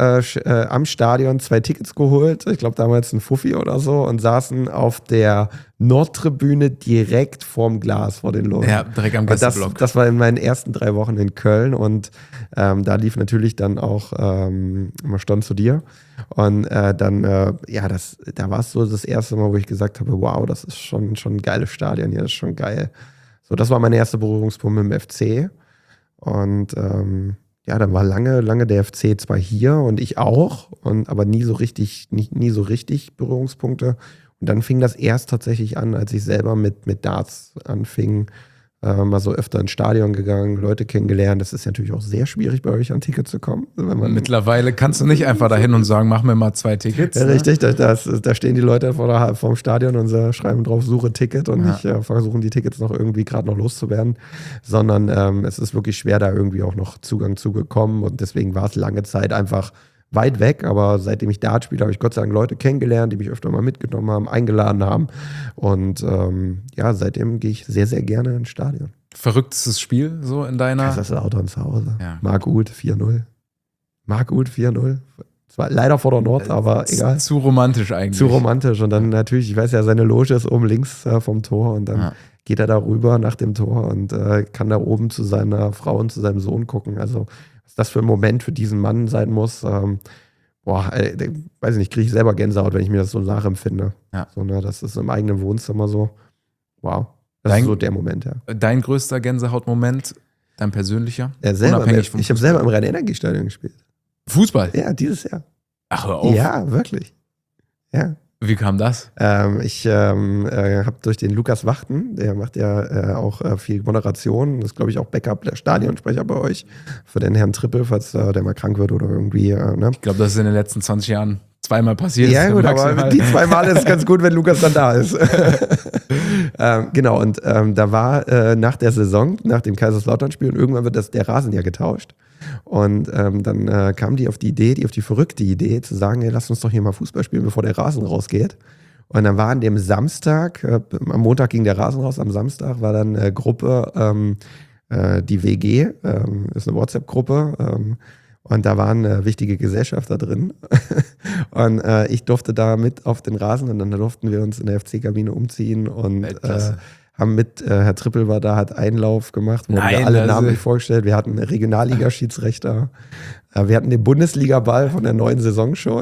am Stadion 2 Tickets geholt, ich glaube damals ein Fuffi oder so, und saßen auf der Nordtribüne direkt vorm Glas, vor den Logen.
Ja, direkt am Gästeblock.
Das war in meinen ersten 3 Wochen in Köln und da lief natürlich dann auch immer Stand zu dir. Und dann da war es so das erste Mal, wo ich gesagt habe, wow, das ist schon ein geiles Stadion hier, das ist schon geil. So, das war mein erster Berührungspunkt mit dem FC. Und dann war lange der FC zwar hier und ich auch, aber nie so richtig Berührungspunkte. Und dann fing das erst tatsächlich an, als ich selber mit Darts anfing, mal so öfter ins Stadion gegangen, Leute kennengelernt. Das ist natürlich auch sehr schwierig, bei euch an Tickets zu kommen.
Mittlerweile kannst du nicht einfach dahin und sagen, mach mir mal 2 Tickets.
Ja, richtig, da stehen die Leute vorm Stadion und schreiben drauf, suche Ticket und nicht versuchen, die Tickets noch irgendwie gerade noch loszuwerden, sondern es ist wirklich schwer, da irgendwie auch noch Zugang zu bekommen und deswegen war es lange Zeit einfach weit weg, aber seitdem ich Dart spiele, habe ich Gott sei Dank Leute kennengelernt, die mich öfter mal mitgenommen haben, eingeladen haben und seitdem gehe ich sehr, sehr gerne ins Stadion.
Verrücktestes Spiel so in deiner?
Kaiserslautern zu Hause. Ja. Marc-Uth 4-0. Zwar leider vor der Nord, aber egal.
Zu romantisch eigentlich.
Zu romantisch und dann natürlich, ich weiß ja, seine Loge ist oben links vom Tor und dann geht er da rüber nach dem Tor und kann da oben zu seiner Frau und zu seinem Sohn gucken, also was das für ein Moment für diesen Mann sein muss, weiß ich nicht, kriege ich selber Gänsehaut, wenn ich mir das so nachempfinde. Ja. So, ne, das ist im eigenen Wohnzimmer so, wow, das ist so der Moment, ja.
Dein größter Gänsehautmoment, dein persönlicher?
Ja, ich habe selber im Rhein-Energiestadion gespielt.
Fußball?
Ja, dieses Jahr.
Ach, hör auf.
Ja, wirklich. Ja.
Wie kam das?
Ich habe durch den Lukas Wachten, der macht ja auch viel Moderation, das ist, glaube ich, auch Backup, der Stadionsprecher bei euch, für den Herrn Trippel, falls der mal krank wird oder irgendwie. Ne?
Ich glaube, das ist in den letzten 20 Jahren 2-mal passiert.
Ja gut, aber die 2 Mal ist es ganz gut, wenn Lukas dann da ist. Genau, und da war nach der Saison, nach dem Kaiserslautern-Spiel, und irgendwann wird der Rasen ja getauscht. Und dann kam die auf die verrückte Idee zu sagen, hey, lass uns doch hier mal Fußball spielen, bevor der Rasen rausgeht. Und dann war an dem Samstag, am Montag ging der Rasen raus, am Samstag war dann Gruppe, die WG, ist eine WhatsApp-Gruppe, und da waren wichtige Gesellschafter drin. Und ich durfte da mit auf den Rasen und dann durften wir uns in der FC-Kabine umziehen und haben Herr Trippel war da, hat Einlauf gemacht, wo wir alle Namen vorgestellt. Wir hatten einen Regionalliga-Schiedsrichter. Wir hatten den Bundesliga-Ball von der neuen Saison schon.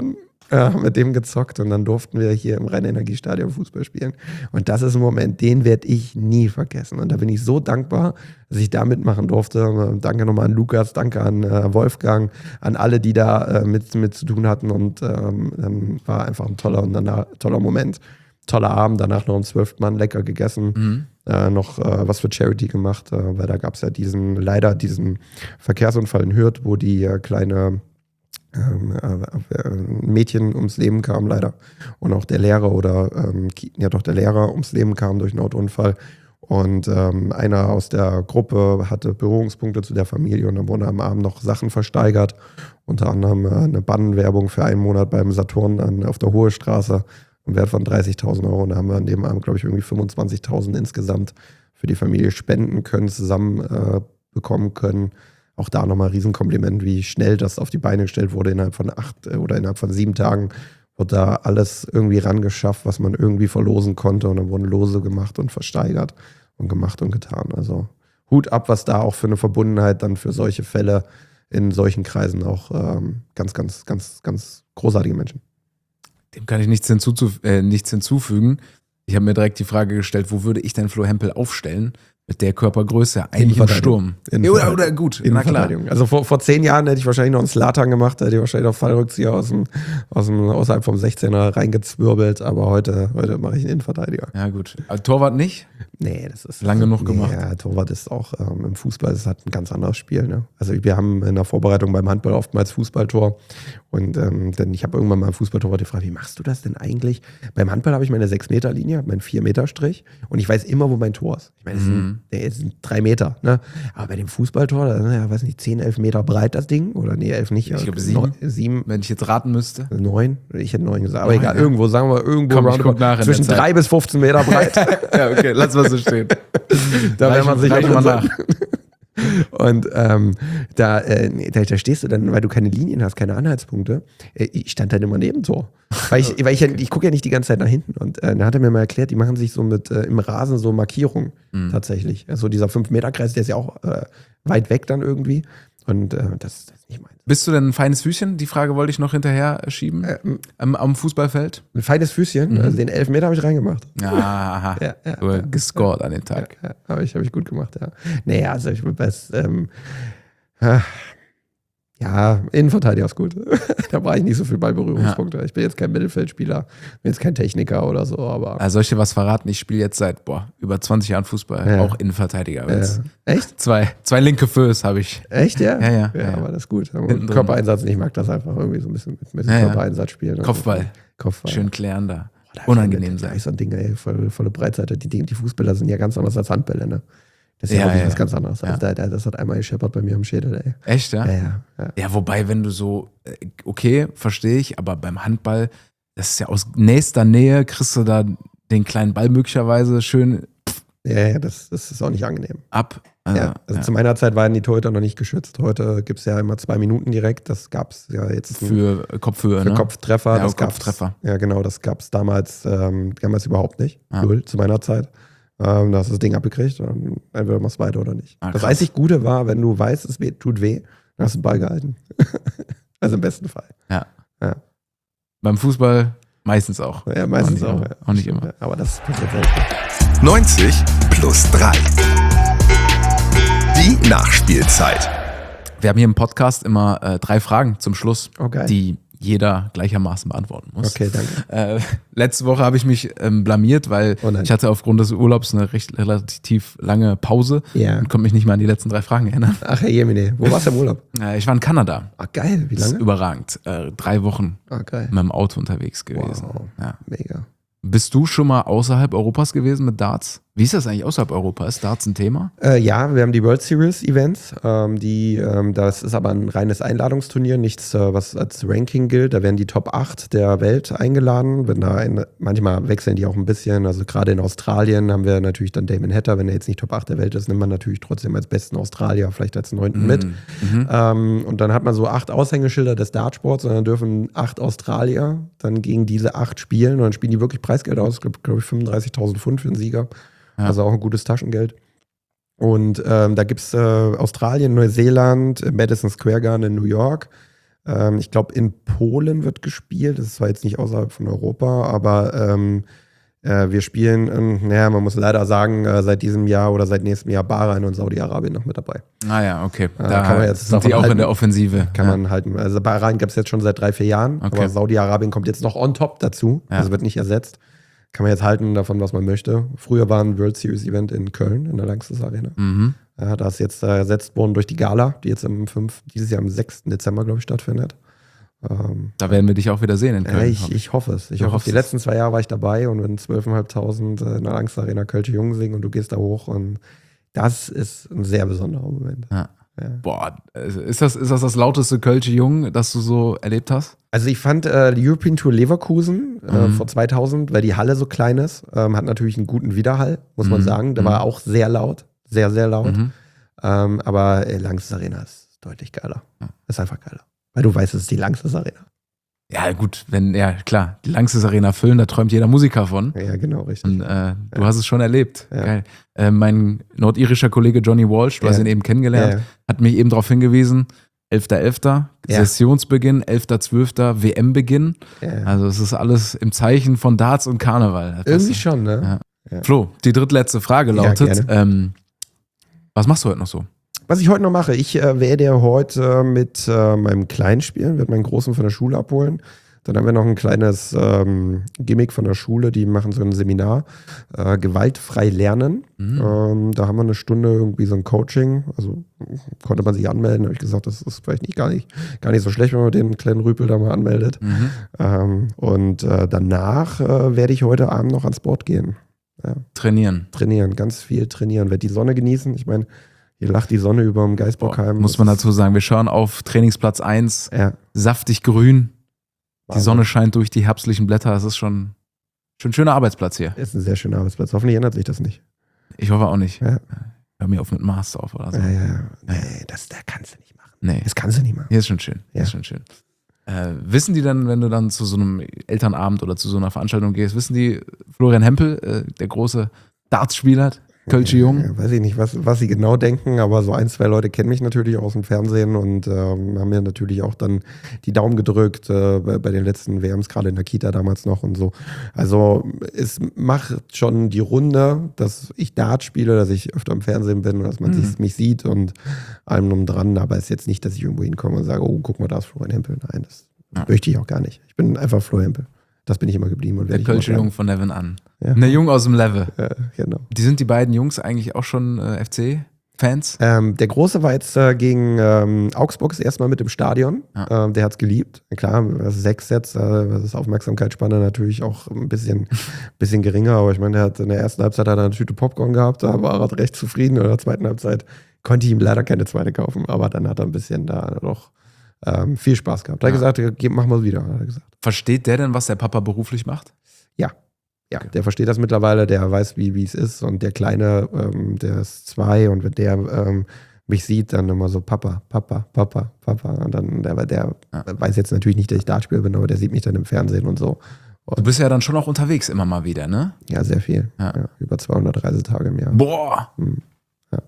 mit dem gezockt und dann durften wir hier im Rhein-Energiestadion Fußball spielen. Und das ist ein Moment, den werde ich nie vergessen. Und da bin ich so dankbar, dass ich da mitmachen durfte. Danke nochmal an Lukas, danke an Wolfgang, an alle, die da mit zu tun hatten. Und war einfach ein toller Moment. Toller Abend, danach noch um 12 Mann lecker gegessen, noch was für Charity gemacht, weil da gab es ja leider diesen Verkehrsunfall in Hürth, wo die kleine Mädchen ums Leben kam leider und auch der Lehrer der Lehrer ums Leben kam durch einen Autounfall und einer aus der Gruppe hatte Berührungspunkte zu der Familie und dann wurden am Abend noch Sachen versteigert, unter anderem eine Bannwerbung für einen Monat beim Saturn auf der Hohe Straße im Wert von 30.000 Euro und da haben wir an dem Abend, glaube ich, irgendwie 25.000 insgesamt für die Familie spenden können, zusammen bekommen können. Auch da nochmal ein Riesenkompliment, wie schnell das auf die Beine gestellt wurde. Innerhalb von 8 oder innerhalb von 7 Tagen wurde da alles irgendwie rangeschafft, was man irgendwie verlosen konnte. Und dann wurden Lose gemacht und versteigert und gemacht und getan. Also Hut ab, was da auch für eine Verbundenheit dann für solche Fälle in solchen Kreisen auch ganz, ganz, ganz, ganz großartige Menschen.
Dem kann ich nichts hinzufügen. Ich habe mir direkt die Frage gestellt, wo würde ich denn Flo Hempel aufstellen? Mit der Körpergröße, eigentlich im Sturm. Oder gut, na klar.
Also vor 10 Jahren hätte ich wahrscheinlich noch einen Zlatan gemacht, hätte ich wahrscheinlich noch Fallrückzieher außerhalb vom 16er reingezwirbelt, aber heute mache ich einen Innenverteidiger.
Ja gut, also Torwart nicht?
Nee, das ist
lang genug gemacht.
Ja, Torwart ist auch im Fußball, das hat ein ganz anderes Spiel. Ne? Also wir haben in der Vorbereitung beim Handball oftmals Fußballtor und denn ich habe irgendwann mal einen Fußballtorwart gefragt, wie machst du das denn eigentlich? Beim Handball habe ich meine 6-Meter-Linie, meinen 4-Meter-Strich und ich weiß immer, wo mein Tor ist. Ich meine, der sind 3 Meter, ne? Aber bei dem Fußballtor, weiß nicht, 10, 11 Meter breit das Ding, oder nee, 11 nicht.
Ich glaube 7, wenn ich jetzt raten müsste.
9, ich hätte 9 gesagt, aber egal, irgendwo, sagen wir irgendwo
zwischen
3 bis 15 Meter breit.
Ja, okay, lass mal so stehen.
Da wäre man sich
mal nach.
Und da stehst du dann, weil du keine Linien hast, keine Anhaltspunkte. Ich stand dann immer neben Tor. Weil ich gucke ja nicht die ganze Zeit nach hinten. Und dann hat er mir mal erklärt, die machen sich so mit im Rasen so Markierungen tatsächlich. Also dieser 5-Meter-Kreis, der ist ja auch weit weg dann irgendwie. Und das ist nicht meins.
Bist du denn ein feines Füßchen? Die Frage wollte ich noch hinterher schieben. Am Fußballfeld?
Ein feines Füßchen? Also den 11 habe ich reingemacht.
Aha. Ja. Gescored an den Tag.
Ja, habe ich gut gemacht, ja. Naja, also ich würde Innenverteidiger ist gut. Da war ich nicht so viel Ballberührungspunkte. Ja. Ich bin jetzt kein Mittelfeldspieler, bin jetzt kein Techniker oder so, aber.
Also soll ich dir was verraten? Ich spiele jetzt seit über 20 Jahren Fußball, auch Innenverteidiger.
Echt?
Zwei linke Füße habe ich.
Echt, ja?
Ja.
Aber das ist gut. Körpereinsatz, ich mag das einfach irgendwie so ein bisschen mit Körpereinsatz spielen.
Kopfball. Schön klären da. Unangenehm sein.
Das ist so ein Ding, ey, volle Breitseite. Die Fußballer sind ja ganz anders als Handbälle, ne? Das ist ja wirklich was ganz anderes. Also das hat einmal gescheppert bei mir am Schädel, ey.
Echt, ja?
Ja.
Ja, wobei, wenn du so, okay, verstehe ich, aber beim Handball, das ist ja aus nächster Nähe, kriegst du da den kleinen Ball möglicherweise schön.
Ja, das ist auch nicht angenehm.
Ab.
Zu meiner Zeit waren die Torhüter noch nicht geschützt. Heute gibt es ja immer 2 Minuten direkt. Das gab es ja jetzt.
Für Kopfhöhe,
Für Kopftreffer.
Ja,
das
Kopftreffer.
Ja, genau, das gab es damals überhaupt nicht. Null zu meiner Zeit. Da hast du das Ding abgekriegt und entweder machst du weiter oder nicht. Das einzig Gute war, wenn du weißt, es tut weh, dann hast du den Ball gehalten. Also im besten Fall.
Ja. Beim Fußball meistens auch.
Ja, meistens auch.
Auch nicht immer.
Aber das passiert selten.
90 plus 3. Die Nachspielzeit.
Wir haben hier im Podcast immer 3 Fragen zum Schluss, die jeder gleichermaßen beantworten muss.
Okay, danke.
Letzte Woche habe ich mich blamiert, weil ich hatte aufgrund des Urlaubs eine relativ lange Pause und konnte mich nicht mehr an die letzten 3 Fragen erinnern.
Ach, Herr Jemine, wo warst du im Urlaub?
Ich war in Kanada.
Ach, geil. Wie lange?
Das ist überragend. 3 Wochen
geil.
mit dem Auto unterwegs gewesen.
Wow.
Ja.
Mega.
Bist du schon mal außerhalb Europas gewesen mit Darts? Wie ist das eigentlich außerhalb Europas? Ist Darts ein Thema?
Ja, wir haben die World Series Events. Das ist aber ein reines Einladungsturnier, nichts, was als Ranking gilt. Da werden die Top 8 der Welt eingeladen. Manchmal wechseln die auch ein bisschen. Also gerade in Australien haben wir natürlich dann Damon Hatter. Wenn er jetzt nicht Top 8 der Welt ist, nimmt man natürlich trotzdem als besten Australier, vielleicht als 9. mit. Und dann hat man so 8 Aushängeschilder des Dartsports und dann dürfen 8 Australier dann gegen diese 8 spielen. Und dann spielen die wirklich Preisgeld aus. Glaube ich 35.000 Pfund für den Sieger. Ja. Also auch ein gutes Taschengeld. Und da gibt es Australien, Neuseeland, Madison Square Garden in New York, Ich glaube, in Polen wird gespielt. Das ist zwar jetzt nicht außerhalb von Europa, aber wir spielen, man muss leider sagen, seit diesem Jahr oder seit nächstem Jahr Bahrain und Saudi-Arabien noch mit dabei.
Ah ja, okay.
Da kann man jetzt
sind die auch
halten.
in der Offensive.
Kann man halten. Also Bahrain gibt es jetzt schon seit 3-4 Jahren,
Okay.
aber Saudi-Arabien kommt jetzt noch on top dazu.
Ja.
Also wird nicht ersetzt. Kann man jetzt halten davon, was man möchte. Früher war ein World Series Event in Köln, in der Lanxess Arena.
Mhm.
Da ist jetzt ersetzt worden durch die Gala, die jetzt dieses Jahr am 6. Dezember, glaube ich, stattfindet.
Da werden wir dich auch wieder sehen in Köln.
Ich hoffe es. Ich
Du
hoffe es.
hoffst
Die
es.
letzten 2 Jahre war ich dabei und wenn 12.500 in der Lanxess Arena Kölsche Jungen singen und du gehst da hoch und das ist ein sehr besonderer Moment.
Ja.
Ja.
Boah, ist das lauteste Kölsche Jung, das du so erlebt hast?
Also ich fand die European Tour Leverkusen vor 2000, weil die Halle so klein ist, hat natürlich einen guten Widerhall, muss man sagen. Der war auch sehr laut, sehr, sehr laut. Aber Lanxess Arena ist deutlich geiler. Ist einfach geiler. Weil du weißt, es ist die Lanxess Arena.
Ja, gut, klar, die Lanxess Arena füllen, da träumt jeder Musiker von.
Ja, genau, richtig.
Und du hast es schon erlebt.
Ja.
Geil. Mein nordirischer Kollege Johnny Walsh, du hast ihn eben kennengelernt, hat mich eben darauf hingewiesen, 11.11., Sessionsbeginn, 11.12., WM-Beginn.
Ja.
Also es ist alles im Zeichen von Darts und Karneval. Das
Irgendwie
passt.
schon, ne?
Ja. Flo, die drittletzte Frage lautet, was machst du heute noch so?
Was ich heute noch mache, ich werde ja heute mit meinem Kleinen spielen, werde meinen Großen von der Schule abholen. Dann haben wir noch ein kleines Gimmick von der Schule, die machen so ein Seminar, gewaltfrei lernen. Da haben wir eine Stunde irgendwie so ein Coaching, also konnte man sich anmelden, habe ich gesagt, das ist vielleicht gar nicht so schlecht, wenn man den kleinen Rüpel da mal anmeldet. Danach werde ich heute Abend noch ans Board gehen. Ja. Trainieren, ganz viel trainieren, werde die Sonne genießen. Ich meine, hier lacht die Sonne über dem Geisbockheim.
Muss man dazu sagen, wir schauen auf Trainingsplatz 1,
Ja.
saftig grün, die
Wahnsinn.
Sonne scheint durch die herbstlichen Blätter, es ist schon ein schöner Arbeitsplatz hier.
Ist ein sehr schöner Arbeitsplatz. Hoffentlich ändert sich das nicht.
Ich hoffe auch nicht.
Ja.
Hör mir auf mit Master auf oder so.
Nee, das kannst du nicht machen.
Nee,
Das kannst du nicht machen.
hier ist schon schön. Hier
Ja.
ist schon schön. Wissen die dann, wenn du dann zu so einem Elternabend oder zu so einer Veranstaltung gehst, wissen die, Florian Hempel, der große Dartspieler, Kölsche Jung?
Ja, weiß ich nicht, was sie genau denken, aber so 1, 2 Leute kennen mich natürlich aus dem Fernsehen und haben mir natürlich auch dann die Daumen gedrückt bei den letzten WMs, gerade in der Kita damals noch und so. Also es macht schon die Runde, dass ich Dart spiele, dass ich öfter im Fernsehen bin und dass man mich sieht und allem drum dran, aber es ist jetzt nicht, dass ich irgendwo hinkomme und sage, oh, guck mal, da ist Florian Hempel. Nein, das möchte ich auch gar nicht. Ich bin einfach Florian Hempel. Das bin ich immer geblieben. Und
Der
werde ich immer
Kölsche
bleiben.
Jung von Neven an.
Ja.
Der Jung aus dem Level.
Genau.
Sind die beiden Jungs eigentlich auch schon FC-Fans?
Der Große war jetzt gegen Augsburg das erste Mal mit im Stadion.
Ja.
Der hat es geliebt. Klar, 6 jetzt, das ist Aufmerksamkeitsspanne natürlich auch ein bisschen geringer. Aber ich meine, der hat in der ersten Halbzeit eine Tüte Popcorn gehabt, da war er recht zufrieden. In der zweiten Halbzeit konnte ich ihm leider keine zweite kaufen. Aber dann hat er ein bisschen da noch viel Spaß gehabt. Er hat gesagt, machen wir es wieder, hat er gesagt.
Versteht der denn, was der Papa beruflich macht?
Ja, der versteht das mittlerweile, der weiß, wie es ist. Und der Kleine, der ist 2 und wenn der mich sieht, dann immer so Papa. Und dann, der weiß jetzt natürlich nicht, dass ich Dartspieler bin, aber der sieht mich dann im Fernsehen und so.
Du bist ja dann schon auch unterwegs immer mal wieder, ne?
Ja, sehr viel.
Ja.
Ja, über 200 Reisetage im Jahr.
Boah!
Ja.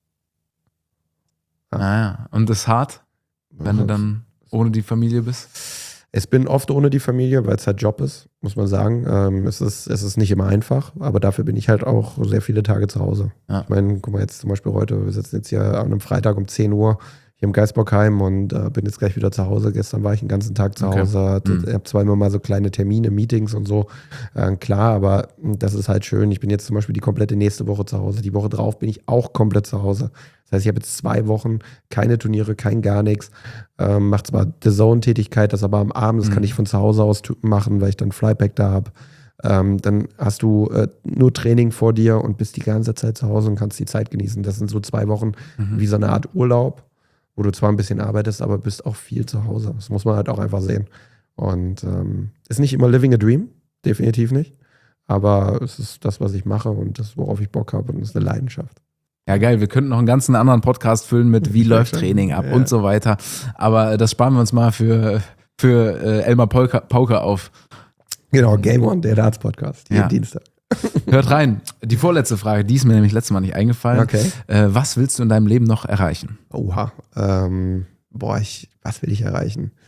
Naja, und das ist hart, wenn du dann ohne die Familie bist?
Ich bin oft ohne die Familie, weil es halt Job ist, muss man sagen. Es ist nicht immer einfach, aber dafür bin ich halt auch sehr viele Tage zu Hause.
Ja.
Ich meine, guck mal jetzt zum Beispiel heute, wir sitzen jetzt hier an einem Freitag um 10 Uhr hier im Geisbockheim und bin jetzt gleich wieder zu Hause. Gestern war ich den ganzen Tag zu Hause, ich habe zweimal mal so kleine Termine, Meetings und so. Klar, aber das ist halt schön. Ich bin jetzt zum Beispiel die komplette nächste Woche zu Hause. Die Woche drauf bin ich auch komplett zu Hause. Das heißt, ich habe jetzt 2 Wochen keine Turniere, kein gar nichts. Mache zwar The-Zone-Tätigkeit, das aber am Abend, das kann ich von zu Hause aus machen, weil ich dann Flypack da habe. Dann hast du nur Training vor dir und bist die ganze Zeit zu Hause und kannst die Zeit genießen. Das sind so 2 Wochen wie so eine Art Urlaub, wo du zwar ein bisschen arbeitest, aber bist auch viel zu Hause. Das muss man halt auch einfach sehen. Und ist nicht immer living a dream, definitiv nicht. Aber es ist das, was ich mache und das, worauf ich Bock habe und es ist eine Leidenschaft.
Ja, geil. Wir könnten noch einen ganzen anderen Podcast füllen mit wie läuft Training ab und so weiter. Aber das sparen wir uns mal für Elmar Pauke auf.
Genau, Game On, der Darts-Podcast, jeden Dienstag.
Hört rein. Die vorletzte Frage, die ist mir nämlich letztes Mal nicht eingefallen.
Okay.
Was willst du in deinem Leben noch erreichen?
Oha. Was will ich erreichen?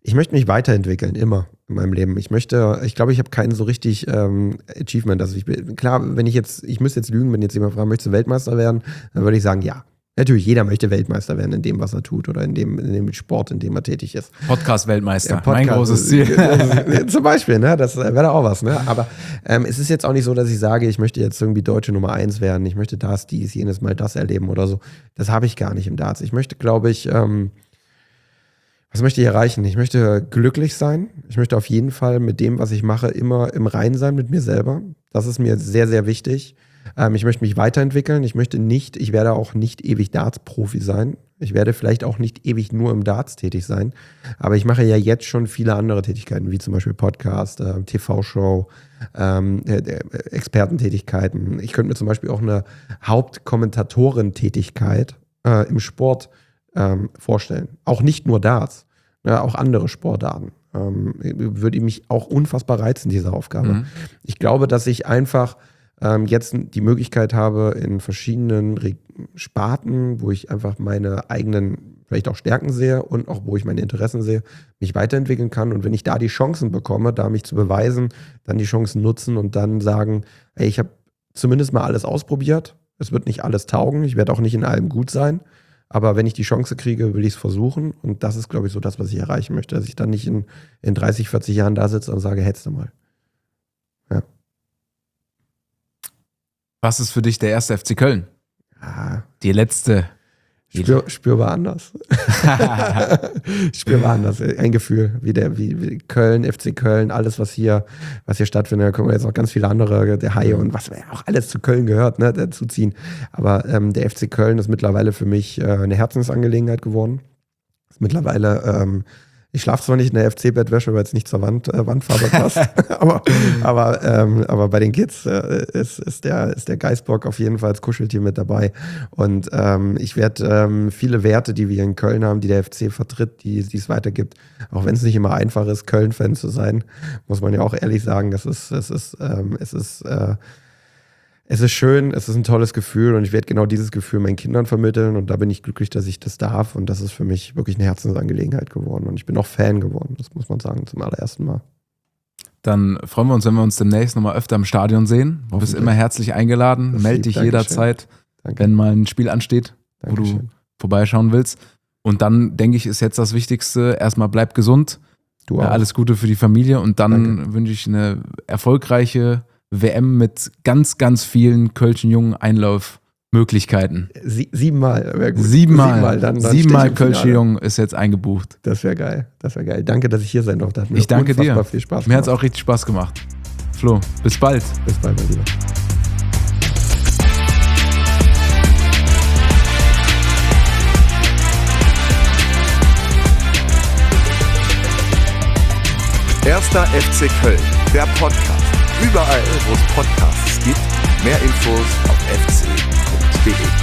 Ich möchte mich weiterentwickeln, immer in meinem Leben. Ich glaube, ich habe keinen so richtig Achievement. Also klar, ich müsste jetzt lügen, wenn jetzt jemand fragt, möchtest du Weltmeister werden, dann würde ich sagen, ja. Natürlich, jeder möchte Weltmeister werden in dem, was er tut oder in dem Sport, in dem er tätig ist.
Podcast-Weltmeister,
Podcast,
mein großes Ziel.
Zum Beispiel, ne? Das wäre da auch was. Ne? Aber es ist jetzt auch nicht so, dass ich sage, ich möchte jetzt irgendwie deutsche Nummer 1 werden, ich möchte das, dies, jenes Mal das erleben oder so. Das habe ich gar nicht im Darts. Ich möchte, glaube ich, was möchte ich erreichen? Ich möchte glücklich sein. Ich möchte auf jeden Fall mit dem, was ich mache, immer im Reinen sein mit mir selber. Das ist mir sehr, sehr wichtig. Ich möchte mich weiterentwickeln. Ich werde auch nicht ewig Darts-Profi sein. Ich werde vielleicht auch nicht ewig nur im Darts tätig sein. Aber ich mache ja jetzt schon viele andere Tätigkeiten, wie zum Beispiel Podcast, TV-Show, Expertentätigkeiten. Ich könnte mir zum Beispiel auch eine Hauptkommentatorentätigkeit im Sport vorstellen. Auch nicht nur Darts, auch andere Sportarten. Würde mich auch unfassbar reizen, diese Aufgabe. Mhm. Ich glaube, dass ich einfach jetzt die Möglichkeit habe, in verschiedenen Sparten, wo ich einfach meine eigenen, vielleicht auch Stärken sehe und auch wo ich meine Interessen sehe, mich weiterentwickeln kann. Und wenn ich da die Chancen bekomme, da mich zu beweisen, dann die Chancen nutzen und dann sagen, ey, ich habe zumindest mal alles ausprobiert. Es wird nicht alles taugen. Ich werde auch nicht in allem gut sein. Aber wenn ich die Chance kriege, will ich es versuchen. Und das ist, glaube ich, so das, was ich erreichen möchte. Dass ich dann nicht in 30, 40 Jahren da sitze und sage, hättest du mal. Ja.
Was ist für dich der erste FC Köln? Die letzte.
Spürbar anders. Spürbar anders. Ein Gefühl, wie Köln, FC Köln, alles, was hier stattfindet. Da können wir jetzt noch ganz viele andere, der Haie und was auch alles zu Köln gehört, ne, dazu ziehen. Aber der FC Köln ist mittlerweile für mich eine Herzensangelegenheit geworden. Ist mittlerweile ich schlafe zwar nicht in der FC-Bettwäsche, weil es nicht zur Wandfarbe passt, aber bei den Kids ist der Geißbock auf jeden Fall als Kuscheltier mit dabei. Und ich werde viele Werte, die wir in Köln haben, die der FC vertritt, die es weitergibt, auch wenn es nicht immer einfach ist, Köln-Fan zu sein, muss man ja auch ehrlich sagen, es ist schön, es ist ein tolles Gefühl und ich werde genau dieses Gefühl meinen Kindern vermitteln und da bin ich glücklich, dass ich das darf und das ist für mich wirklich eine Herzensangelegenheit geworden und ich bin auch Fan geworden, das muss man sagen, zum allerersten Mal.
Dann freuen wir uns, wenn wir uns demnächst nochmal öfter im Stadion sehen. Du bist immer herzlich eingeladen, melde dich jederzeit, wenn mal ein Spiel ansteht, wo du vorbeischauen willst. Und dann, denke ich, ist jetzt das Wichtigste, erstmal bleib gesund, du auch. Alles Gute für die Familie und dann wünsche ich eine erfolgreiche WM mit ganz, ganz vielen Kölschen jungen Einlaufmöglichkeiten.
7-mal wäre gut.
7-mal.
Dann
7-mal Kölsche Jung ist jetzt eingebucht.
Das wäre geil. Danke, dass ich hier sein durfte. Hat mir
ich danke dir.
Viel Spaß
mir hat es auch richtig Spaß gemacht. Flo, bis bald.
Bis bald, mein Lieber.
Erster FC Köln, der Podcast. Überall, wo es Podcasts gibt. Mehr Infos auf fc.de.